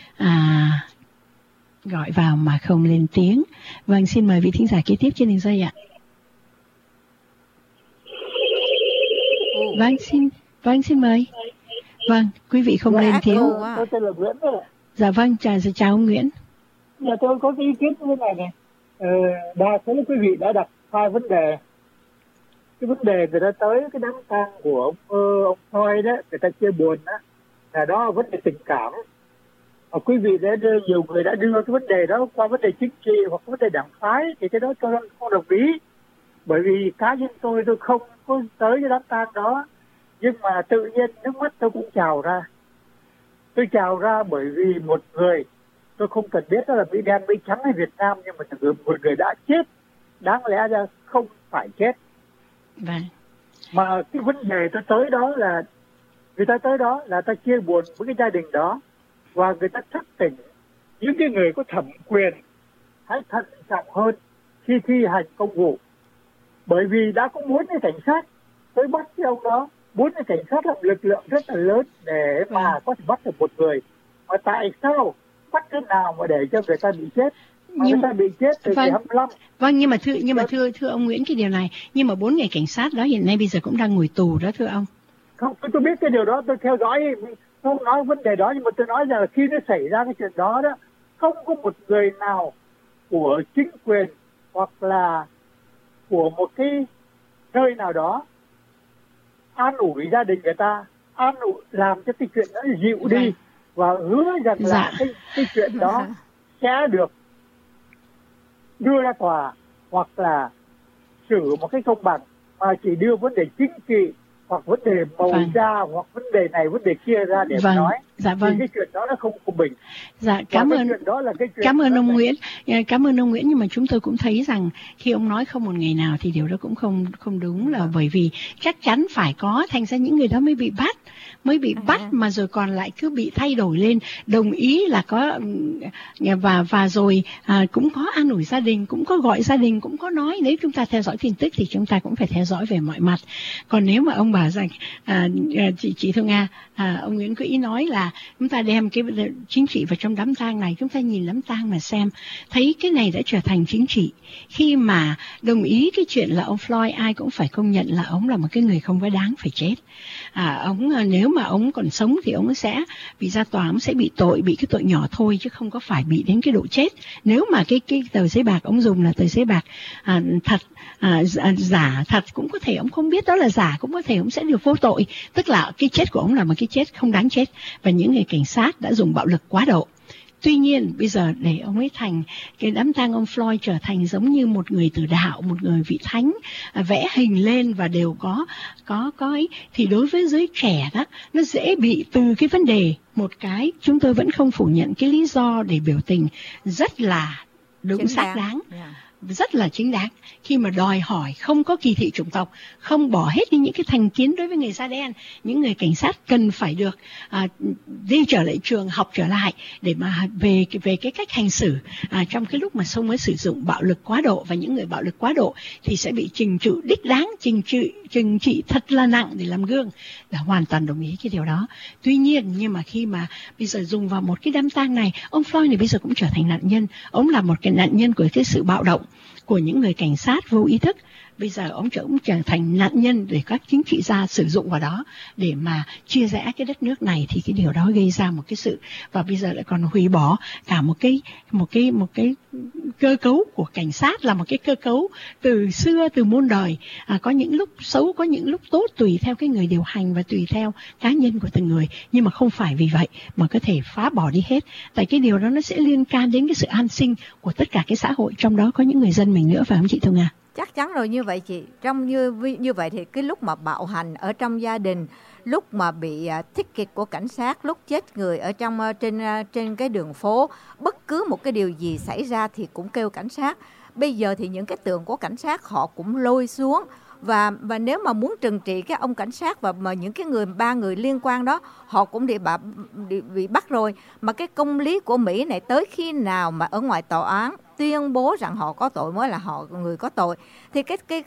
gọi vào mà không lên tiếng. Vâng, xin mời vị thính giả kế tiếp trên đường dây ạ. Vâng, xin mời. Vâng, quý vị không lên tiếng. Tôi tên là Nguyễn đó. Dạ vâng, chào ông Nguyễn. Dạ tôi có cái ý kiến như thế này. Đa số quý vị đã đặt hai vấn đề. Cái vấn đề người ta tới cái đám tang của ông Floyd đó, người ta chia buồn đó, là đó là vấn đề tình cảm. Quý vị nhiều người đã đưa cái vấn đề đó qua vấn đề chính trị hoặc vấn đề đảng phái, thì cái đó tôi không đồng ý. Bởi vì cá nhân tôi không có tới cái đám tang đó, nhưng mà tự nhiên nước mắt tôi cũng trào ra. Tôi trào ra bởi vì một người, tôi không cần biết đó là Mỹ đen, Mỹ trắng hay Việt Nam, nhưng mà một người đã chết, đáng lẽ ra không phải chết. Mà cái vấn đề tôi tới đó là người ta tới đó là ta chia buồn với cái gia đình đó, và người ta thức tỉnh những cái người có thẩm quyền hãy thận trọng hơn khi thi hành công vụ. Bởi vì đã có 4 cái cảnh sát tới bắt cái ông đó, 4 cái cảnh sát là lực lượng rất là lớn để mà có thể bắt được một người, mà tại sao bắt thế nào mà để cho người ta bị chết? Nhưng ta bị chết từ ngày 25. Vâng, nhưng mà thưa ông Nguyễn, cái điều này, nhưng mà 4 người cảnh sát đó hiện nay bây giờ cũng đang ngồi tù đó thưa ông. Không, tôi biết cái điều đó, tôi theo dõi, không nói vấn đề đó, nhưng mà tôi nói rằng là khi nó xảy ra cái chuyện đó đó, không có một người nào của chính quyền hoặc là của một cái nơi nào đó an ủi gia đình người ta, an ủi làm cho cái chuyện đó dịu đi, và hứa rằng là cái chuyện đó sẽ được đưa ra tòa hoặc là xử một cái công bằng, mà chỉ đưa vấn đề chính trị hoặc vấn đề màu da hoặc vấn đề này vấn đề kia ra để nói. Thì cái chuyện đó nó không công bình. Cảm ơn ông Nguyễn. Cảm ơn ông Nguyễn, nhưng mà chúng tôi cũng thấy rằng khi ông nói không một ngày nào thì điều đó cũng không đúng, là bởi vì chắc chắn phải có, thành ra những người đó mới bị bắt mà rồi còn lại cứ bị thay đổi lên. Đồng ý là có và rồi cũng có an ủi gia đình, cũng có gọi gia đình, cũng có nói. Nếu chúng ta theo dõi tin tức thì chúng ta cũng phải theo dõi về mọi mặt. Còn nếu mà ông bảo rằng chị Thương Nga, ông Nguyễn có ý nói là chúng ta đem cái chính trị vào trong đám tang này, chúng ta nhìn đám tang mà xem thấy cái này đã trở thành chính trị. Khi mà đồng ý cái chuyện là ông Floyd, ai cũng phải công nhận là ông là một cái người không có đáng phải chết. Ông nếu mà ông còn sống thì ông sẽ bị ra tòa, ông sẽ bị cái tội nhỏ thôi, chứ không có phải bị đến cái độ chết. Nếu mà cái tờ giấy bạc ông dùng là tờ giấy bạc thật, giả thật, cũng có thể ông không biết đó là giả, cũng có thể ông sẽ được vô tội. Tức là cái chết của ông là một cái chết không đáng chết, và những người cảnh sát đã dùng bạo lực quá độ. Tuy nhiên bây giờ để ông ấy thành cái đám tang ông Floyd trở thành giống như một người tử đạo, một người vị thánh, vẽ hình lên và đều có ấy, thì đối với giới trẻ đó nó dễ bị từ cái vấn đề một cái. Chúng tôi vẫn không phủ nhận cái lý do để biểu tình rất là đúng xác đáng. rất là chính đáng khi mà đòi hỏi không có kỳ thị chủng tộc, không bỏ hết đi những cái thành kiến đối với người da đen. Những người cảnh sát cần phải được đi trở lại trường, học trở lại để mà về cái cách hành xử trong cái lúc mà không mới sử dụng bạo lực quá độ, và những người bạo lực quá độ thì sẽ bị trừng trị đích đáng, trừng trị thật là nặng để làm gương. Là hoàn toàn đồng ý cái điều đó. Tuy nhiên nhưng mà khi mà bây giờ dùng vào một cái đám tang này, ông Floyd này bây giờ cũng trở thành nạn nhân. Ông là một cái nạn nhân của cái sự bạo động của những người cảnh sát vô ý thức. Bây giờ ông cũng trở thành nạn nhân để các chính trị gia sử dụng vào đó để mà chia rẽ cái đất nước này, thì cái điều đó gây ra một cái sự, và bây giờ lại còn hủy bỏ cả một cái cơ cấu của cảnh sát, là một cái cơ cấu từ xưa, từ muôn đời. Có những lúc xấu, có những lúc tốt, tùy theo cái người điều hành và tùy theo cá nhân của từng người, nhưng mà không phải vì vậy mà có thể phá bỏ đi hết. Tại cái điều đó nó sẽ liên can đến cái sự an sinh của tất cả cái xã hội, trong đó có những người dân mình nữa, phải không chị Thu Nga? Chắc chắn rồi, như vậy chị. Trong như vậy thì cái lúc mà bạo hành ở trong gia đình, lúc mà bị thích kịch của cảnh sát, lúc chết người ở trong trên cái đường phố, bất cứ một cái điều gì xảy ra thì cũng kêu cảnh sát. Bây giờ thì những cái tượng của cảnh sát họ cũng lôi xuống, và nếu mà muốn trừng trị cái ông cảnh sát và mà những cái ba người liên quan đó, họ cũng bị bắt rồi. Mà cái công lý của Mỹ này tới khi nào mà ở ngoài tòa án tuyên bố rằng họ có tội mới là họ người có tội, thì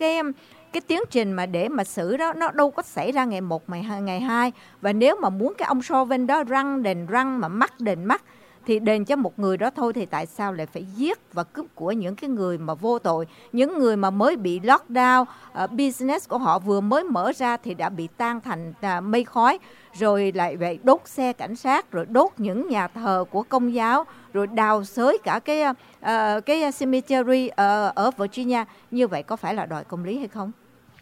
cái tiến trình mà để mà xử đó nó đâu có xảy ra ngày 1, ngày 2. Và nếu mà muốn cái ông Chauvin đó răng đền răng, mà mắt đền mắt, thì đền cho một người đó thôi, thì tại sao lại phải giết và cướp của những cái người mà vô tội, những người mà mới bị lockdown, business của họ vừa mới mở ra thì đã bị tan thành mây khói, rồi lại vậy đốt xe cảnh sát, rồi đốt những nhà thờ của Công giáo, rồi đào xới cả cái cemetery ở Virginia. Như vậy có phải là đòi công lý hay không?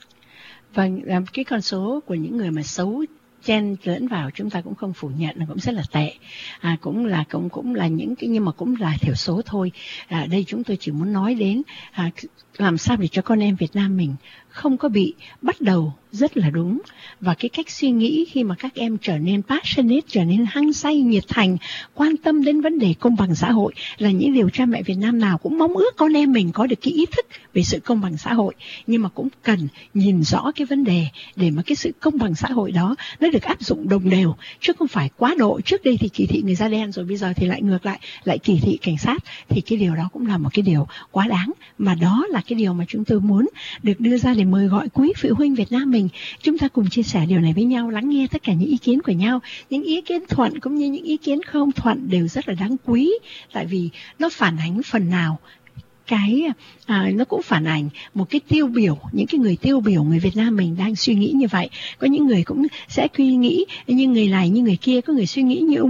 Và cái con số của những người mà xấu chen lẫn vào chúng ta cũng không phủ nhận, nó cũng rất là tệ, cũng là những cái, nhưng mà cũng là thiểu số thôi. Đây chúng tôi chỉ muốn nói đến làm sao để cho con em Việt Nam mình không có bị bắt đầu rất là đúng, và cái cách suy nghĩ khi mà các em trở nên passionate, trở nên hăng say, nhiệt thành, quan tâm đến vấn đề công bằng xã hội là những điều cha mẹ Việt Nam nào cũng mong ước con em mình có được cái ý thức về sự công bằng xã hội, nhưng mà cũng cần nhìn rõ cái vấn đề để mà cái sự công bằng xã hội đó nó được áp dụng đồng đều, chứ không phải quá độ. Trước đây thì kỳ thị người da đen, rồi bây giờ thì lại ngược lại kỳ thị cảnh sát, thì cái điều đó cũng là một cái điều quá đáng, mà đó là cái điều mà chúng tôi muốn được đưa ra để mời gọi quý phụ huynh Việt Nam mình. Chúng ta cùng chia sẻ điều này với nhau, lắng nghe tất cả những ý kiến của nhau. Những ý kiến thuận cũng như những ý kiến không thuận đều rất là đáng quý, tại vì nó phản ánh phần nào nó cũng phản ảnh một cái tiêu biểu, những cái người tiêu biểu người Việt Nam mình đang suy nghĩ như vậy. Có những người cũng sẽ suy nghĩ như người này như người kia, có người suy nghĩ như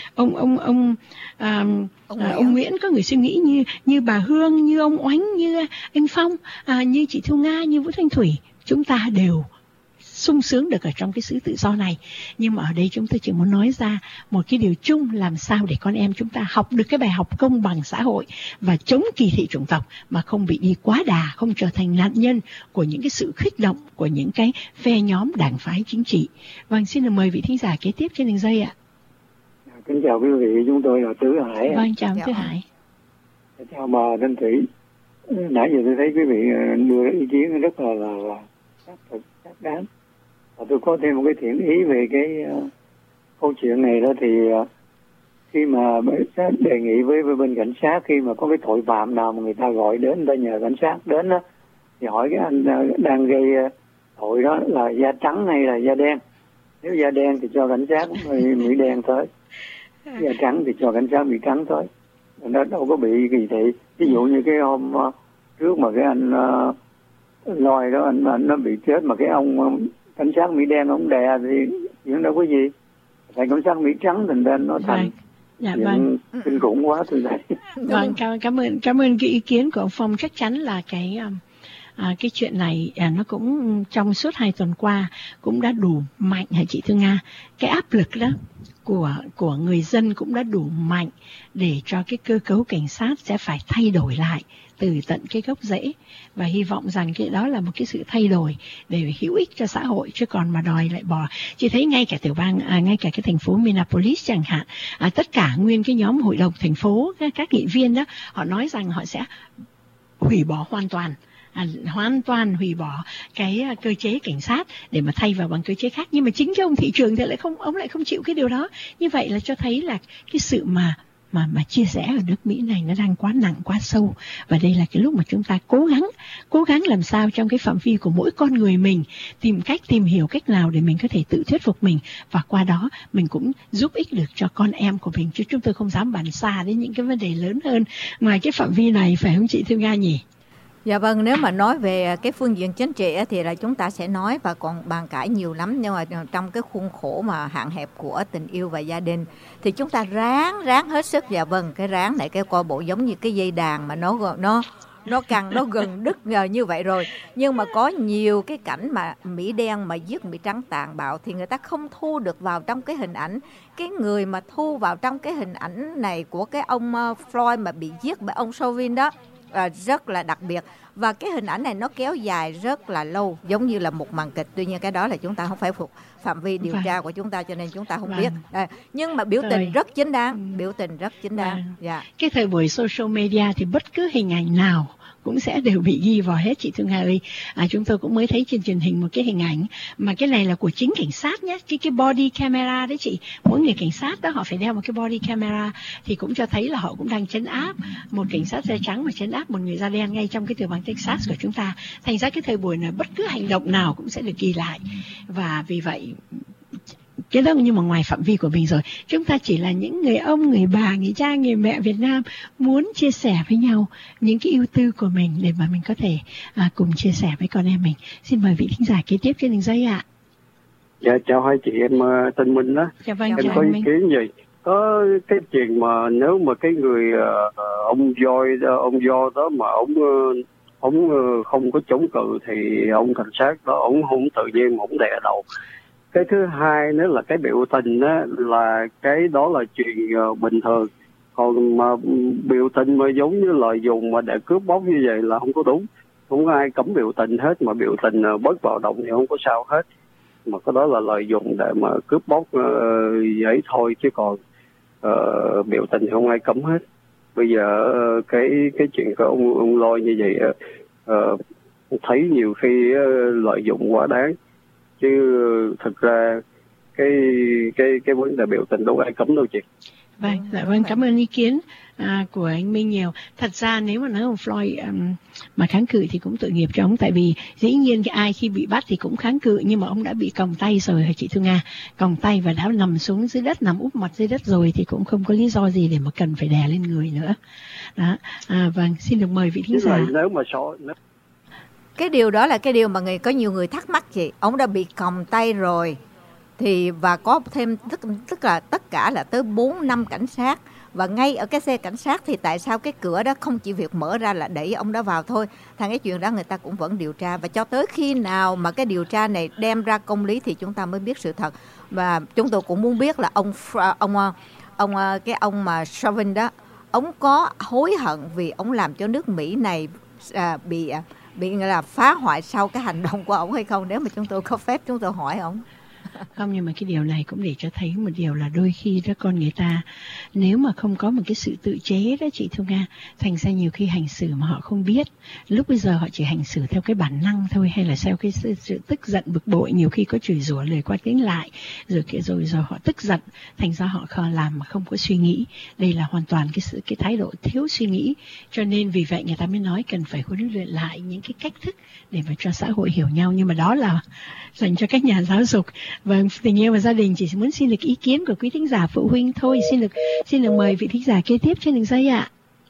ông Nguyễn, có người suy nghĩ như bà Hương, như ông Oánh, như anh Phong, như chị Thu Nga, như Vũ Thanh Thủy. Chúng ta đều sung sướng được ở trong cái sự tự do này. Nhưng mà ở đây chúng tôi chỉ muốn nói ra một cái điều chung, làm sao để con em chúng ta học được cái bài học công bằng xã hội và chống kỳ thị chủng tộc mà không bị đi quá đà, không trở thành nạn nhân của những cái sự khích động của những cái phe nhóm đảng phái chính trị. Vâng, xin được mời vị thính giả kế tiếp trên đường dây ạ. Kính chào quý vị, chúng tôi là Tứ Hải. Vâng, chào Tứ Hải. Chào bà Thanh Thủy. Nãy giờ tôi thấy quý vị đưa ý kiến rất là xác đáng. Và tôi có thêm một cái thiện ý về cái câu chuyện này đó, thì khi mà đề nghị với bên cảnh sát, khi mà có cái tội phạm nào mà người ta gọi đến, người ta nhờ cảnh sát đến đó, thì hỏi cái anh đang gây tội đó là da trắng hay là da đen. Nếu da đen thì cho cảnh sát Mỹ đen tới, da trắng thì cho cảnh sát Mỹ trắng tới. Nó đâu có bị kỳ thị. Ví dụ như cái hôm trước mà cái anh Lloyd đó, anh nó bị chết mà cái ông cảnh sát Mỹ đen ông đè thì chuyện đâu có gì. Tại cảnh sát Mỹ trắng thành ra nó thành chuyện kinh khủng quá thưa thầy. Vâng, cảm ơn cái ý kiến của ông Phong. Chắc chắn là cái chuyện này nó cũng trong suốt 2 tuần qua cũng đã đủ mạnh hả chị Thương Nga? Cái áp lực đó của người dân cũng đã đủ mạnh để cho cái cơ cấu cảnh sát sẽ phải thay đổi lại từ tận cái gốc rễ, và hy vọng rằng cái đó là một cái sự thay đổi để hữu ích cho xã hội, chứ còn mà đòi lại bỏ. Chị thấy ngay cả tiểu bang, ngay cả cái thành phố Minneapolis chẳng hạn, tất cả nguyên cái nhóm hội đồng thành phố, các nghị viên đó, họ nói rằng họ sẽ hủy bỏ hoàn toàn hủy bỏ cái cơ chế cảnh sát để mà thay vào bằng cơ chế khác. Nhưng mà chính cái ông thị trường thì ông lại không chịu cái điều đó. Như vậy là cho thấy là cái sự mà chia sẻ ở nước Mỹ này nó đang quá nặng, quá sâu. Và đây là cái lúc mà chúng ta cố gắng làm sao trong cái phạm vi của mỗi con người mình tìm hiểu cách nào để mình có thể tự thuyết phục mình, và qua đó mình cũng giúp ích được cho con em của mình, chứ chúng tôi không dám bàn xa đến những cái vấn đề lớn hơn ngoài cái phạm vi này, phải không chị Thư Nga nhỉ? Dạ vâng, nếu mà nói về cái phương diện chính trị thì là chúng ta sẽ nói và còn bàn cãi nhiều lắm, nhưng mà trong cái khuôn khổ mà hạn hẹp của tình yêu và gia đình thì chúng ta ráng hết sức. Dạ vâng, cái ráng này cái coi bộ giống như cái dây đàn mà nó căng, nó gần đứt như vậy rồi. Nhưng mà có nhiều cái cảnh mà Mỹ đen mà giết Mỹ trắng tàn bạo thì người ta không thu được vào trong cái hình ảnh. Cái người mà thu vào trong cái hình ảnh này của cái ông Floyd mà bị giết bởi ông Chauvin đó rất là đặc biệt. Và cái hình ảnh này nó kéo dài rất là lâu, giống như là một màn kịch. Tuy nhiên cái đó là chúng ta không phải thuộc phạm vi điều tra của chúng ta, cho nên chúng ta không biết. Nhưng mà biểu tình rất chính đáng, Dạ. Cái thời buổi social media thì bất cứ hình ảnh nào cũng sẽ đều bị ghi vào hết, chị Thương Harry. Chúng tôi cũng mới thấy trên truyền hình một cái hình ảnh mà cái này là của chính cảnh sát nhé, cái body camera đấy chị. Mỗi người cảnh sát đó họ phải đeo một cái body camera, thì cũng cho thấy là họ cũng đang trấn áp một cảnh sát da trắng mà trấn áp một người da đen ngay trong cái tiểu bang Texas của chúng ta. Thành ra cái thời buổi này bất cứ hành động nào cũng sẽ được ghi lại, và vì vậy cái đó nhưng mà ngoài phạm vi của mình rồi. Chúng ta chỉ là những người ông, người bà, người cha, người mẹ Việt Nam muốn chia sẻ với nhau những cái ưu tư của mình để mà mình có thể cùng chia sẻ với con em mình. Xin mời vị thính giả kế tiếp trên đường dây ạ. Dạ, chào hai chị, em tên Minh đó. Dạ vâng, em có ý kiến gì? Có cái chuyện mà nếu mà cái người ông Do đó mà ông không có chống cự thì ông cảnh sát đó ông không tự nhiên ông đè đầu. Cái thứ hai nữa là cái biểu tình á, là cái đó là chuyện bình thường. Còn mà biểu tình mà giống như lợi dụng mà để cướp bóc như vậy là không có đúng. Không có ai cấm biểu tình hết, mà biểu tình bớt bạo động thì không có sao hết. Mà cái đó là lợi dụng để mà cướp bóc vậy thôi, chứ còn biểu tình thì không ai cấm hết. Bây giờ cái chuyện của ông Lôi như vậy thấy nhiều khi lợi dụng quá đáng, chứ thực ra cái vấn đề biểu tình đâu ai cấm đâu chị. Vâng, cảm ơn ý kiến của anh Minh nhiều. Thật ra nếu mà nói ông Floyd mà kháng cự thì cũng tội nghiệp cho ông, tại vì dĩ nhiên cái ai khi bị bắt thì cũng kháng cự, nhưng mà ông đã bị còng tay rồi hả chị Thu Nga, còng tay và đã nằm xuống dưới đất, nằm úp mặt dưới đất rồi thì cũng không có lý do gì để mà cần phải đè lên người nữa. Đó, vâng, xin được mời vị thính giả. Nếu mà cái điều đó là cái điều mà có nhiều người thắc mắc chị. Ông đã bị còng tay rồi thì và có thêm tức là tất cả là tới 4-5 cảnh sát, và ngay ở cái xe cảnh sát thì tại sao cái cửa đó không chỉ việc mở ra là đẩy ông đó vào thôi. Thành cái chuyện đó người ta cũng vẫn điều tra, và cho tới khi nào mà cái điều tra này đem ra công lý thì chúng ta mới biết sự thật. Và chúng tôi cũng muốn biết là ông mà Chauvin đó, ông có hối hận vì ông làm cho nước Mỹ này bị là phá hoại sau cái hành động của ông hay không? Nếu mà chúng tôi có phép chúng tôi hỏi ông. Không, nhưng mà cái điều này cũng để cho thấy một điều là đôi khi đó con người ta nếu mà không có một cái sự tự chế đó chị Thu Nga, thành ra nhiều khi hành xử mà họ không biết. Lúc bây giờ họ chỉ hành xử theo cái bản năng thôi, hay là theo cái sự tức giận bực bội, nhiều khi có chửi rủa lời qua tiếng lại rồi họ tức giận, thành ra họ làm mà không có suy nghĩ. Đây là hoàn toàn cái thái độ thiếu suy nghĩ. Cho nên vì vậy người ta mới nói cần phải huấn luyện lại những cái cách thức để mà cho xã hội hiểu nhau, nhưng mà đó là dành cho các nhà giáo dục. Vâng, tình yêu và gia đình chỉ muốn xin được ý kiến của quý thính giả phụ huynh thôi. Xin được mời vị thính giả kế tiếp trên đường dây ạ.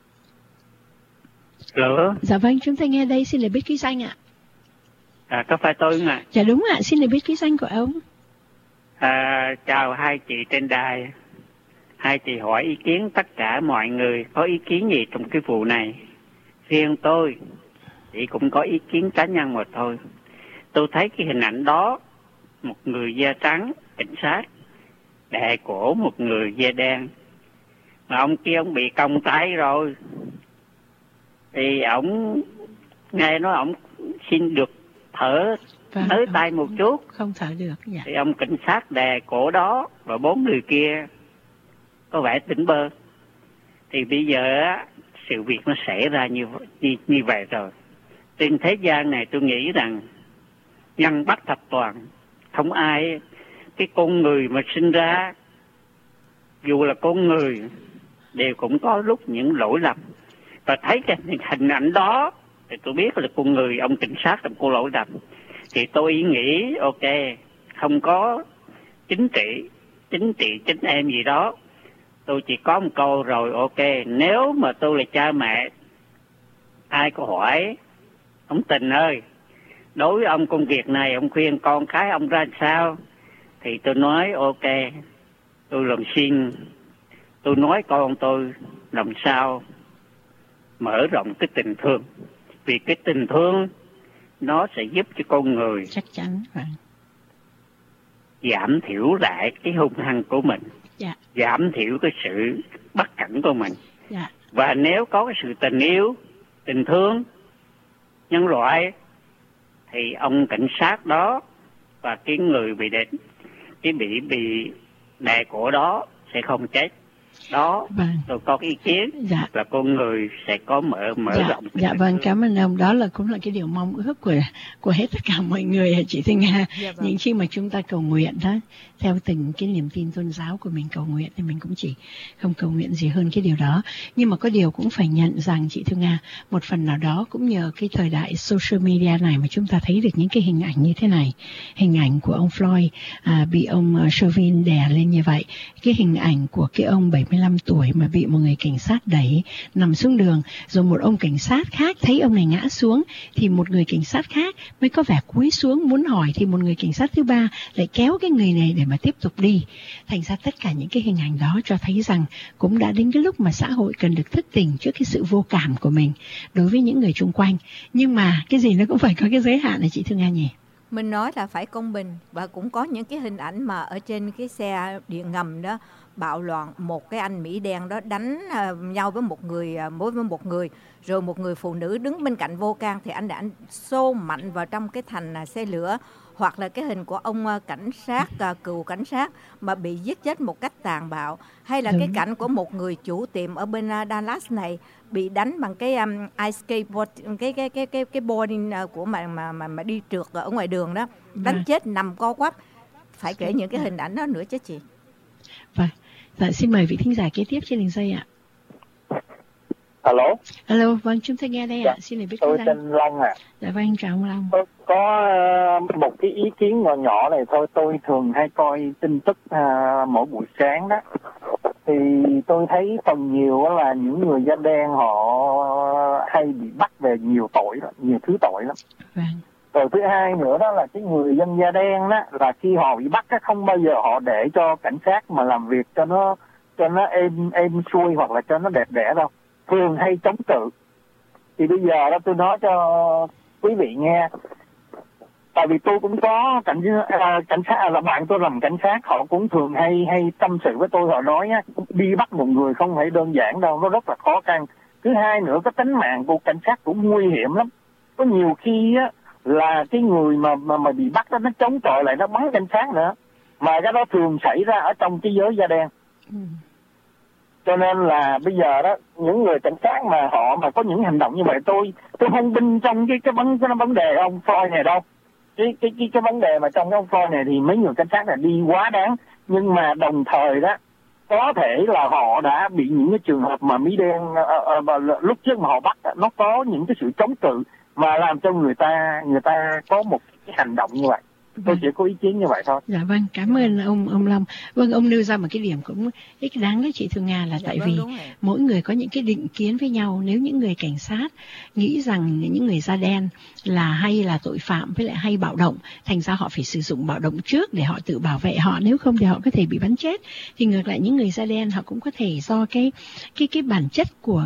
Hello. Dạ vâng, chúng ta nghe đây, xin được biết ký danh ạ. Có phải tôi không ạ? Dạ đúng ạ, xin được biết ký danh của ông. Chào hai chị trên đài. Hai chị hỏi ý kiến tất cả mọi người có ý kiến gì trong cái vụ này. Riêng tôi, chị cũng có ý kiến cá nhân mà thôi. Tôi thấy cái hình ảnh đó, một người da trắng, cảnh sát, đè cổ một người da đen. Mà ông kia ông bị còng tay rồi. Thì ông nghe nói ông xin được thở tới tay một chút. Không thở được. Dạ. Thì ông cảnh sát đè cổ đó và 4 người kia có vẻ tỉnh bơ. Thì bây giờ sự việc nó xảy ra như vậy rồi. Trên thế gian này tôi nghĩ rằng nhân bất thập toàn, không ai, cái con người mà sinh ra, dù là con người, đều cũng có lúc những lỗi lầm. Và thấy cái hình ảnh đó thì tôi biết là con người, ông cảnh sát là cô lỗi lầm. Thì tôi nghĩ ok, không có chính trị em gì đó. Tôi chỉ có một câu rồi, ok, nếu mà tôi là cha mẹ, ai có hỏi ông Tình ơi, đối với ông công việc này ông khuyên con cái ông ra sao, thì tôi nói ok, tôi làm xin, tôi nói con tôi làm sao mở rộng cái tình thương, vì cái tình thương nó sẽ giúp cho con người chắc chắn giảm thiểu lại cái hung hăng của mình, giảm thiểu cái sự bất cẩn của mình. Và nếu có cái sự tình yêu, tình thương nhân loại, thì ông cảnh sát đó và cái người bị đánh, cái bị đè cổ đó sẽ không chết. Đó, tôi có cái ý kiến là con người sẽ có mở rộng. Dạ vâng, cảm ơn ông. Đó cũng là cái điều mong ước của hết tất cả mọi người, chị Thanh Nga. Những khi mà chúng ta cầu nguyện đó, theo từng cái niềm tin tôn giáo của mình cầu nguyện, thì mình cũng chỉ không cầu nguyện gì hơn cái điều đó. Nhưng mà có điều cũng phải nhận rằng, chị Thu Nga, một phần nào đó cũng nhờ cái thời đại social media này mà chúng ta thấy được những cái hình ảnh như thế này. Hình ảnh của ông Floyd bị ông Chauvin đè lên như vậy. Cái hình ảnh của cái ông 75 tuổi mà bị một người cảnh sát đẩy nằm xuống đường, rồi một ông cảnh sát khác thấy ông này ngã xuống thì một người cảnh sát khác mới có vẻ cúi xuống muốn hỏi, thì một người cảnh sát thứ ba lại kéo cái người này để mà tiếp tục đi. Thành ra tất cả những cái hình ảnh đó cho thấy rằng cũng đã đến cái lúc mà xã hội cần được thức tỉnh trước cái sự vô cảm của mình đối với những người xung quanh. Nhưng mà cái gì nó cũng phải có cái giới hạn này, chị Thương Nga nhỉ? Mình nói là phải công bình, và cũng có những cái hình ảnh mà ở trên cái xe điện ngầm đó bạo loạn, một cái anh Mỹ đen đó đánh nhau với một người, rồi một người phụ nữ đứng bên cạnh vô can thì anh đã xô mạnh vào trong cái thành xe lửa. Hoặc là cái hình của ông cảnh sát, cựu cảnh sát mà bị giết chết một cách tàn bạo, hay là cái cảnh của một người chủ tiệm ở bên Dallas này bị đánh bằng cái ice skateboard, cái boarding của mà đi trượt ở ngoài đường đó, đánh chết nằm co quắp. Phải kể những cái hình ảnh đó nữa chứ chị. Vâng, xin mời vị thính giả kế tiếp trên đường dây ạ. Alo, vâng, chúng tôi nghe đây ạ. Xin lời biết tôi tên Long ạ. Dạ vâng, chào ông Long. Tôi có một cái ý kiến nhỏ nhỏ này thôi. Tôi thường hay coi tin tức mỗi buổi sáng đó, thì tôi thấy phần nhiều là những người da đen họ hay bị bắt về nhiều thứ tội lắm. Rồi thứ hai nữa đó là cái người dân da đen đó, là khi họ bị bắt đó, không bao giờ họ để cho cảnh sát mà làm việc cho nó êm xuôi hoặc là cho nó đẹp đẽ đâu, thường hay chống cự. Thì bây giờ đó tôi nói cho quý vị nghe, tại vì tôi cũng có cảnh sát, là bạn tôi làm cảnh sát, họ cũng thường hay tâm sự với tôi. Họ nói á, đi bắt một người không phải đơn giản đâu, nó rất là khó khăn. Thứ hai nữa, cái tính mạng của cảnh sát cũng nguy hiểm lắm. Có nhiều khi á là cái người mà bị bắt đó, nó chống chọi lại, nó bắn cảnh sát nữa, mà cái đó thường xảy ra ở trong cái giới da đen. Cho nên là bây giờ đó, những người cảnh sát mà họ mà có những hành động như vậy, tôi không binh trong cái vấn đề ông Floyd này đâu. Cái vấn đề mà trong cái ông Floyd này thì mấy người cảnh sát là đi quá đáng, nhưng mà đồng thời đó có thể là họ đã bị những cái trường hợp mà Mỹ đen lúc trước mà họ bắt đó, nó có những cái sự chống cự mà làm cho người ta có một cái hành động như vậy. Tôi chỉ có ý kiến như vậy thôi. Dạ vâng, cảm ơn ông Long. Vâng, ông nêu ra một cái điểm cũng ích đáng đấy chị Thương Nga, là tại vì mỗi người có những cái định kiến với nhau. Nếu những người cảnh sát nghĩ rằng những người da đen là hay là tội phạm với lại hay bạo động, thành ra họ phải sử dụng bạo động trước để họ tự bảo vệ họ, nếu không thì họ có thể bị bắn chết. Thì ngược lại những người da đen họ cũng có thể do cái bản chất của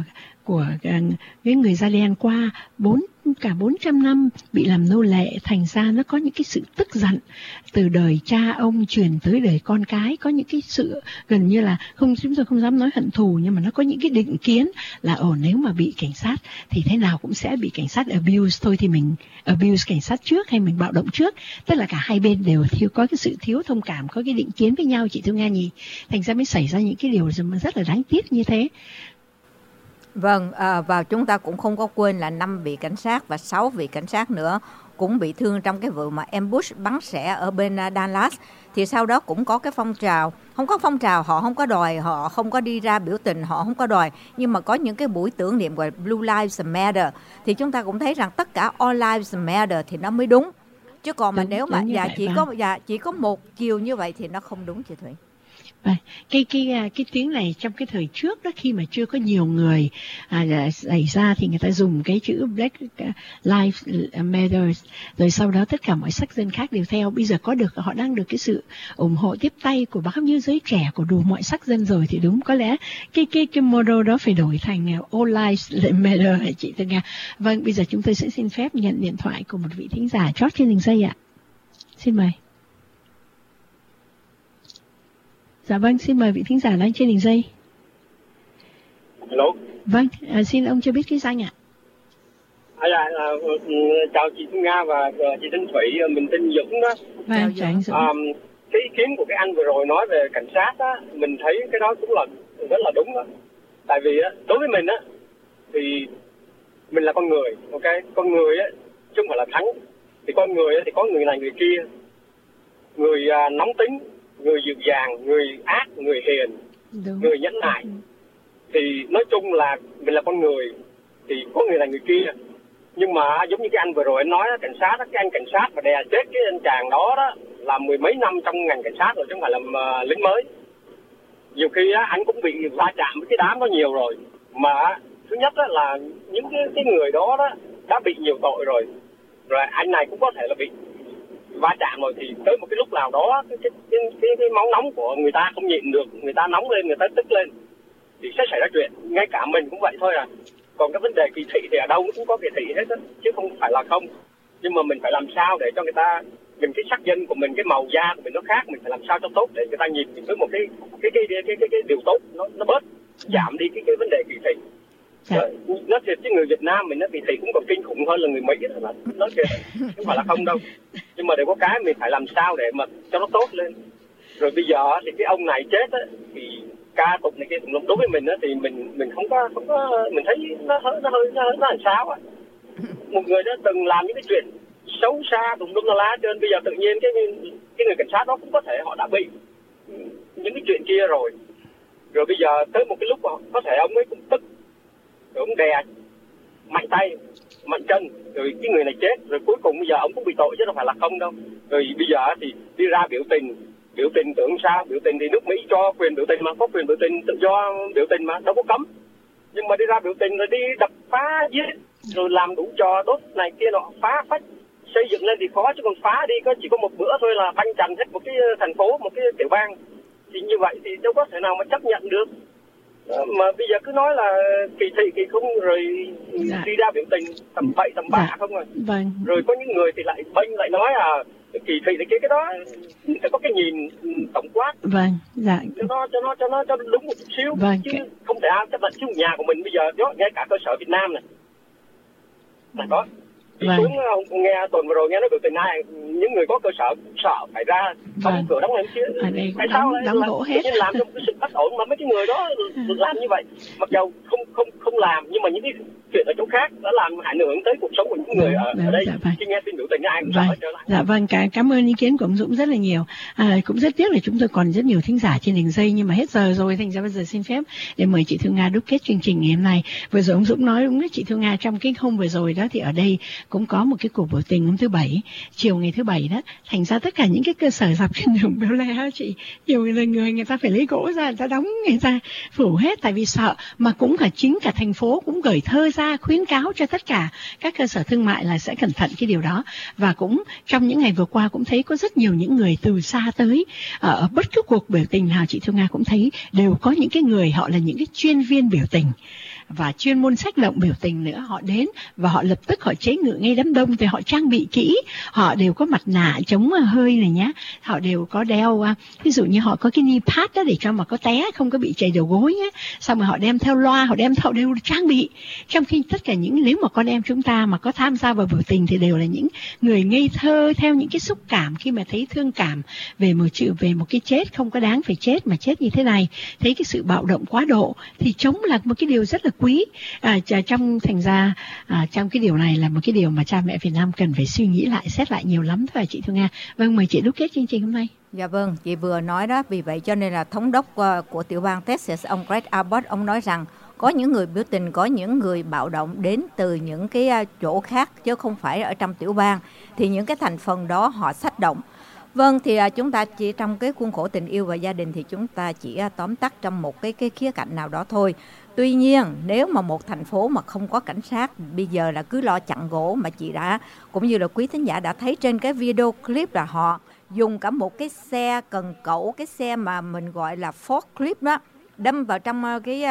cái người da đen qua cả 400 năm bị làm nô lệ, thành ra nó có những cái sự tức giận từ đời cha ông truyền tới đời con cái, có những cái sự gần như là chúng tôi không dám nói hận thù, nhưng mà nó có những cái định kiến là nếu mà bị cảnh sát thì thế nào cũng sẽ bị cảnh sát abuse thôi, thì mình abuse cảnh sát trước hay mình bạo động trước, tức là cả hai bên đều có cái sự thiếu thông cảm, có cái định kiến với nhau chị Thương Nga nhỉ, thành ra mới xảy ra những cái điều mà rất là đáng tiếc như thế. Vâng, và chúng ta cũng không có quên là 5 vị cảnh sát và 6 vị cảnh sát nữa cũng bị thương trong cái vụ mà ambush bắn xẻ ở bên Dallas. Thì sau đó cũng có cái phong trào, không có phong trào, họ không có đòi, họ không có đi ra biểu tình, họ không có đòi, nhưng mà có những cái buổi tưởng niệm gọi Blue Lives Matter. Thì chúng ta cũng thấy rằng tất cả All Lives Matter thì nó mới đúng. Chứ còn mà Đúng, nếu mà đúng như vậy, chỉ có một chiều như vậy thì nó không đúng, chị Thủy. Cái tiếng này trong cái thời trước đó, khi mà chưa có nhiều người xảy ra thì người ta dùng cái chữ Black Lives Matter, rồi sau đó tất cả mọi sắc dân khác đều theo. Bây giờ họ đang được cái sự ủng hộ tiếp tay của bao nhiêu giới trẻ, của đủ mọi sắc dân rồi, thì đúng có lẽ cái motto đó phải đổi thành All Lives Matter hả chị Thư Nga? Vâng, bây giờ chúng tôi sẽ xin phép nhận điện thoại của một vị thính giả chót trên đường dây ạ. Xin mời. Dạ vâng, xin mời vị thính giả đang trên đường dây. Hello. Vâng, xin ông cho biết cái danh ạ. Chào chị Thu Nga và chị Thanh Thủy, mình tên Dũng đó. Vâng, chào anh Dũng. Cái ý kiến của cái anh vừa rồi nói về cảnh sát á, mình thấy cái đó cũng là rất là đúng đó. Tại vì á, đối với mình á, thì mình là con người, ok? Con người á, chứ không phải là thắng. Thì con người á, thì có người này người kia. Người nóng tính, người dịu dàng, người ác, người hiền, người nhẫn nại. Thì nói chung là mình là con người, thì có người này người kia. Nhưng mà giống như cái anh vừa rồi anh nói, cảnh sát, cái anh cảnh sát mà đè chết cái anh chàng đó là mười mấy năm trong ngành cảnh sát rồi chứ không phải là lính mới. Nhiều khi anh cũng bị va chạm với cái đám đó nhiều rồi. Mà thứ nhất là những cái người đó đã bị nhiều tội rồi. Rồi anh này cũng có thể là bị va chạm rồi, thì tới một cái lúc nào đó cái máu nóng của người ta không nhịn được, người ta nóng lên, người ta tức lên thì sẽ xảy ra chuyện. Ngay cả mình cũng vậy thôi à. Còn cái vấn đề kỳ thị thì ở đâu cũng có kỳ thị hết á, chứ không phải là không. Nhưng mà mình phải làm sao để cho người ta, mình cái sắc dân của mình, cái màu da của mình nó khác, mình phải làm sao cho tốt để người ta nhìn mình với một cái điều tốt, nó bớt giảm đi cái vấn đề kỳ thị. Nó thiệt chứ người Việt Nam mình nó kỳ thị cũng còn kinh khủng hơn là người Mỹ đó, nó thiệt, không phải là không đâu. Nhưng mà để có cái mình phải làm sao để mà cho nó tốt lên. Rồi bây giờ thì cái ông này chết á, thì ca tụng này kia tụng lum, đối với mình á thì mình không có mình thấy nó hơi làm sao á. Một người đã từng làm những cái chuyện xấu xa tụng lum la lá, cho nên bây giờ tự nhiên cái người cảnh sát đó cũng có thể họ đã bị những cái chuyện kia rồi. Rồi bây giờ tới một cái lúc mà có thể ông ấy cũng tức, rồi ông đè mạnh tay mạnh chân, rồi cái người này chết, rồi cuối cùng bây giờ ông cũng bị tội chứ đâu phải là không đâu. Rồi bây giờ thì đi ra biểu tình tưởng sao? Biểu tình thì nước Mỹ cho quyền biểu tình mà, có quyền biểu tình, tự do biểu tình mà, đâu có cấm. Nhưng mà đi ra biểu tình rồi đi đập phá giết, rồi làm đủ trò đốt này kia nọ, phá phách xây dựng lên thì khó, chứ còn phá đi chỉ có một bữa thôi là banh chành hết một cái thành phố, một cái tiểu bang. Thì như vậy thì đâu có thể nào mà chấp nhận được. Mà bây giờ cứ nói là kỳ thị kỳ không, rồi đi ra biểu tình tầm bậy tầm bạ không rồi. Vâng. Rồi có những người thì lại bênh lại nói kỳ thị thì cái đó phải có cái nhìn tổng quát. Vâng, dạ. Cho nó đúng một chút xíu. Vâng. Chứ không thể chấp nhận chứ nhà của mình bây giờ đó, ngay cả cơ sở Việt Nam này là có. Đi xuống nghe tuần vừa rồi nghe nói biểu tình này, những người có cơ sở sợ phải ra đóng cửa đóng lên chứ. Tại sao đóng gỗ hết làm cho một cái sự bất ổn mà mấy cái người đó làm như vậy, mặc dầu không làm, nhưng mà những cái chuyện ở chỗ khác đã làm ảnh hưởng tới cuộc sống của những người ở đây. Khi nghe tin biểu tình ai cũng sợ trở lại. Dạ vâng, cảm ơn ý kiến của ông Dũng rất là nhiều. Cũng rất tiếc là chúng tôi còn rất nhiều thính giả trên đường dây, nhưng mà hết giờ rồi, thành ra bây giờ xin phép để mời chị Thu Nga đúc kết chương trình ngày hôm nay. Vừa rồi ông Dũng nói đúng đấy chị Thu Nga, trong cái hôm vừa rồi đó thì ở đây cũng có một cái cuộc biểu tình hôm thứ Bảy, chiều ngày thứ Bảy đó, thành ra tất cả những cái cơ sở dọc trên đường Beo La chị, nhiều người ta phải lấy gỗ ra, người ta đóng, người ta phủ hết tại vì sợ. Mà cũng chính cả thành phố cũng gửi thơ ra khuyến cáo cho tất cả các cơ sở thương mại là sẽ cẩn thận cái điều đó. Và cũng trong những ngày vừa qua cũng thấy có rất nhiều những người từ xa tới, ở bất cứ cuộc biểu tình nào chị Thu Nga cũng thấy đều có những cái người họ là những cái chuyên viên biểu tình và chuyên môn sách lộng biểu tình nữa, họ đến và họ lập tức họ chế ngự ngay đám đông, thì họ trang bị kỹ, họ đều có mặt nạ chống hơi này nhá, họ đều có đeo, ví dụ như họ có cái knee pad đó để cho mà có té không có bị chảy đầu gối nhé, xong rồi họ đem theo loa, họ đều trang bị. Trong khi tất cả nếu mà con em chúng ta mà có tham gia vào biểu tình thì đều là những người ngây thơ theo những cái xúc cảm khi mà thấy thương cảm về một cái chết không có đáng phải chết mà chết như thế này, thấy cái sự bạo động quá độ thì chống là một cái điều rất là quý. Trong thành ra trong cái điều này là một cái điều mà cha mẹ Việt Nam cần phải suy nghĩ lại, xét lại nhiều lắm thôi chị Thu Nga. Vâng, mời chị đúc kết chương trình hôm nay. Dạ vâng, chị vừa nói đó, vì vậy cho nên là thống đốc của tiểu bang Texas, ông Greg Abbott, ông nói rằng có những người biểu tình, có những người bạo động đến từ những cái chỗ khác chứ không phải ở trong tiểu bang, thì những cái thành phần đó họ xách động. Vâng, thì chúng ta chỉ trong cái khuôn khổ tình yêu và gia đình thì chúng ta chỉ tóm tắt trong một cái khía cạnh nào đó thôi. Tuy nhiên, nếu mà một thành phố mà không có cảnh sát, bây giờ là cứ lo chặn gỗ, mà chị đã, cũng như là quý thính giả đã thấy trên cái video clip là họ dùng cả một cái xe cần cẩu, cái xe mà mình gọi là forklift đó, đâm vào trong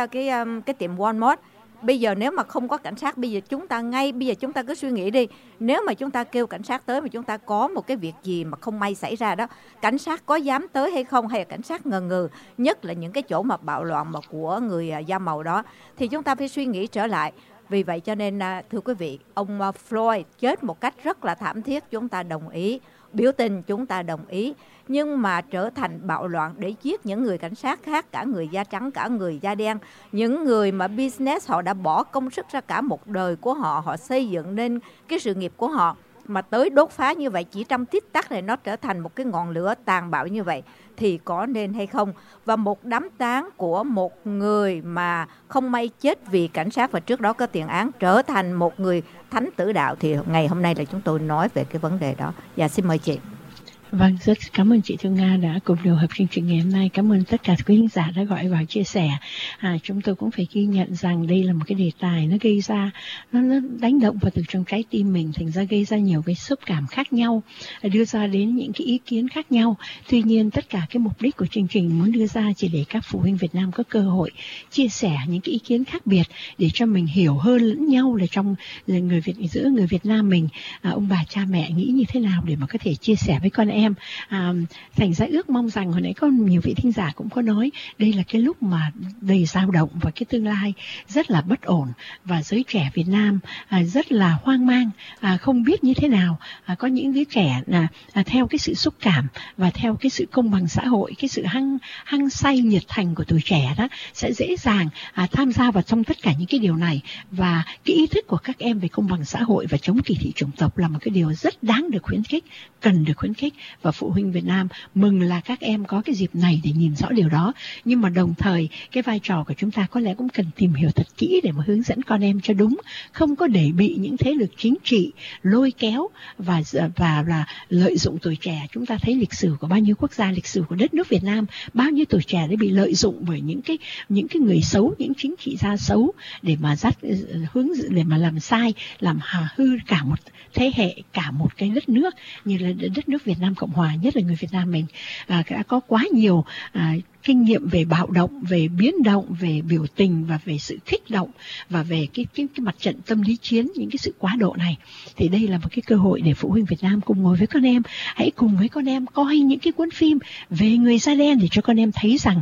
cái tiệm Walmart. Bây giờ nếu mà không có cảnh sát, bây giờ chúng ta cứ suy nghĩ đi, nếu mà chúng ta kêu cảnh sát tới mà chúng ta có một cái việc gì mà không may xảy ra đó, cảnh sát có dám tới hay không, hay là cảnh sát ngần ngừ, nhất là những cái chỗ mà bạo loạn mà của người da màu đó, thì chúng ta phải suy nghĩ trở lại. Vì vậy cho nên thưa quý vị, ông Floyd chết một cách rất là thảm thiết, chúng ta đồng ý. Biểu tình chúng ta đồng ý, nhưng mà trở thành bạo loạn để giết những người cảnh sát khác, cả người da trắng, cả người da đen, những người mà business họ đã bỏ công sức ra cả một đời của họ, họ xây dựng nên cái sự nghiệp của họ, mà tới đốt phá như vậy chỉ trong tích tắc này nó trở thành một cái ngọn lửa tàn bạo như vậy, thì có nên hay không? Và một đám tang của một người mà không may chết vì cảnh sát và trước đó có tiền án trở thành một người thánh tử đạo, thì ngày hôm nay là chúng tôi nói về cái vấn đề đó. Dạ, xin mời chị. Vâng, rất cảm ơn chị Thu Nga đã cùng điều hợp chương trình ngày hôm nay. Cảm ơn tất cả quý khán giả đã gọi vào chia sẻ. Chúng tôi cũng phải ghi nhận rằng đây là một cái đề tài nó gây ra, nó đánh động vào từ trong trái tim mình, thành ra gây ra nhiều cái xúc cảm khác nhau, đưa ra đến những cái ý kiến khác nhau. Tuy nhiên tất cả cái mục đích của chương trình muốn đưa ra chỉ để các phụ huynh Việt Nam có cơ hội chia sẻ những cái ý kiến khác biệt để cho mình hiểu hơn lẫn nhau là trong giữa người Việt Nam mình, ông bà cha mẹ nghĩ như thế nào để mà có thể chia sẻ với con em. Thành ra ước mong rằng hồi nãy có nhiều vị thính giả cũng có nói đây là cái lúc mà đầy dao động và cái tương lai rất là bất ổn, và giới trẻ Việt Nam rất là hoang mang, không biết như thế nào. Có những đứa trẻ theo cái sự xúc cảm và theo cái sự công bằng xã hội, cái sự hăng say nhiệt thành của tuổi trẻ đó sẽ dễ dàng tham gia vào trong tất cả những cái điều này. Và cái ý thức của các em về công bằng xã hội và chống kỳ thị chủng tộc là một cái điều rất đáng được khuyến khích, cần được khuyến khích. Và phụ huynh Việt Nam mừng là các em có cái dịp này để nhìn rõ điều đó. Nhưng mà đồng thời cái vai trò của chúng ta có lẽ cũng cần tìm hiểu thật kỹ để mà hướng dẫn con em cho đúng, không có để bị những thế lực chính trị lôi kéo và là lợi dụng tuổi trẻ. Chúng ta thấy lịch sử của bao nhiêu quốc gia, lịch sử của đất nước Việt Nam, bao nhiêu tuổi trẻ đã bị lợi dụng bởi những cái người xấu, những chính trị gia xấu để mà để mà làm sai, làm hư cả một thế hệ, cả một cái đất nước như là đất nước Việt Nam Cộng Hòa, nhất là người Việt Nam mình đã có quá nhiều kinh nghiệm về bạo động, về biến động, về biểu tình và về sự kích động và về cái mặt trận tâm lý chiến, những cái sự quá độ này. Thì đây là một cái cơ hội để phụ huynh Việt Nam cùng ngồi với con em, hãy cùng với con em coi những cái cuốn phim về người da đen để cho con em thấy rằng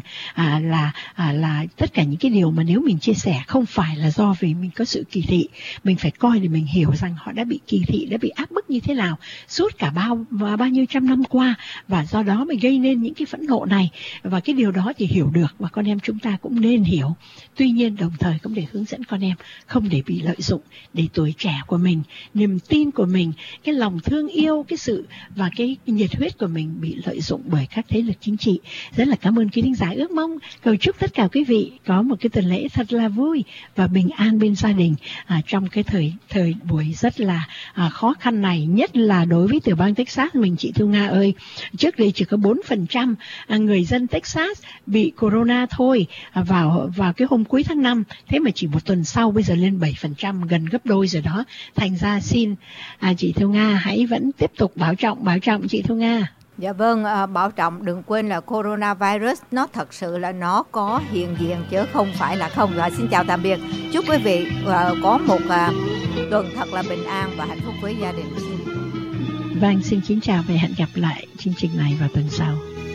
là tất cả những cái điều mà nếu mình chia sẻ không phải là do vì mình có sự kỳ thị, mình phải coi để mình hiểu rằng họ đã bị kỳ thị, đã bị áp bức như thế nào suốt cả bao nhiêu trăm năm qua, và do đó mới gây nên những cái phẫn nộ này. Và cái điều đó thì hiểu được và con em chúng ta cũng nên hiểu. Tuy nhiên đồng thời cũng để hướng dẫn con em không để bị lợi dụng, để tuổi trẻ của mình, niềm tin của mình, cái lòng thương yêu, cái sự và cái nhiệt huyết của mình bị lợi dụng bởi các thế lực chính trị. Rất là cảm ơn quý thính giả. Ước mong cầu chúc tất cả quý vị có một cái tuần lễ thật là vui và bình an bên gia đình trong cái thời buổi rất là khó khăn này, nhất là đối với tiểu bang Texas mình. Chị Thu Nga ơi, trước đây chỉ có 4% người dân Texas bị corona thôi vào cái hôm cuối tháng 5, thế mà chỉ một tuần sau bây giờ lên 7%, gần gấp đôi rồi đó. Thành ra xin chị Thu Nga hãy vẫn tiếp tục bảo trọng chị Thu Nga. Dạ vâng, bảo trọng, đừng quên là coronavirus nó thật sự là nó có hiện diện chứ không phải là không. Và xin chào tạm biệt, chúc quý vị có một tuần thật là bình an và hạnh phúc với gia đình. Vâng, xin kính chào và hẹn gặp lại chương trình này vào tuần sau.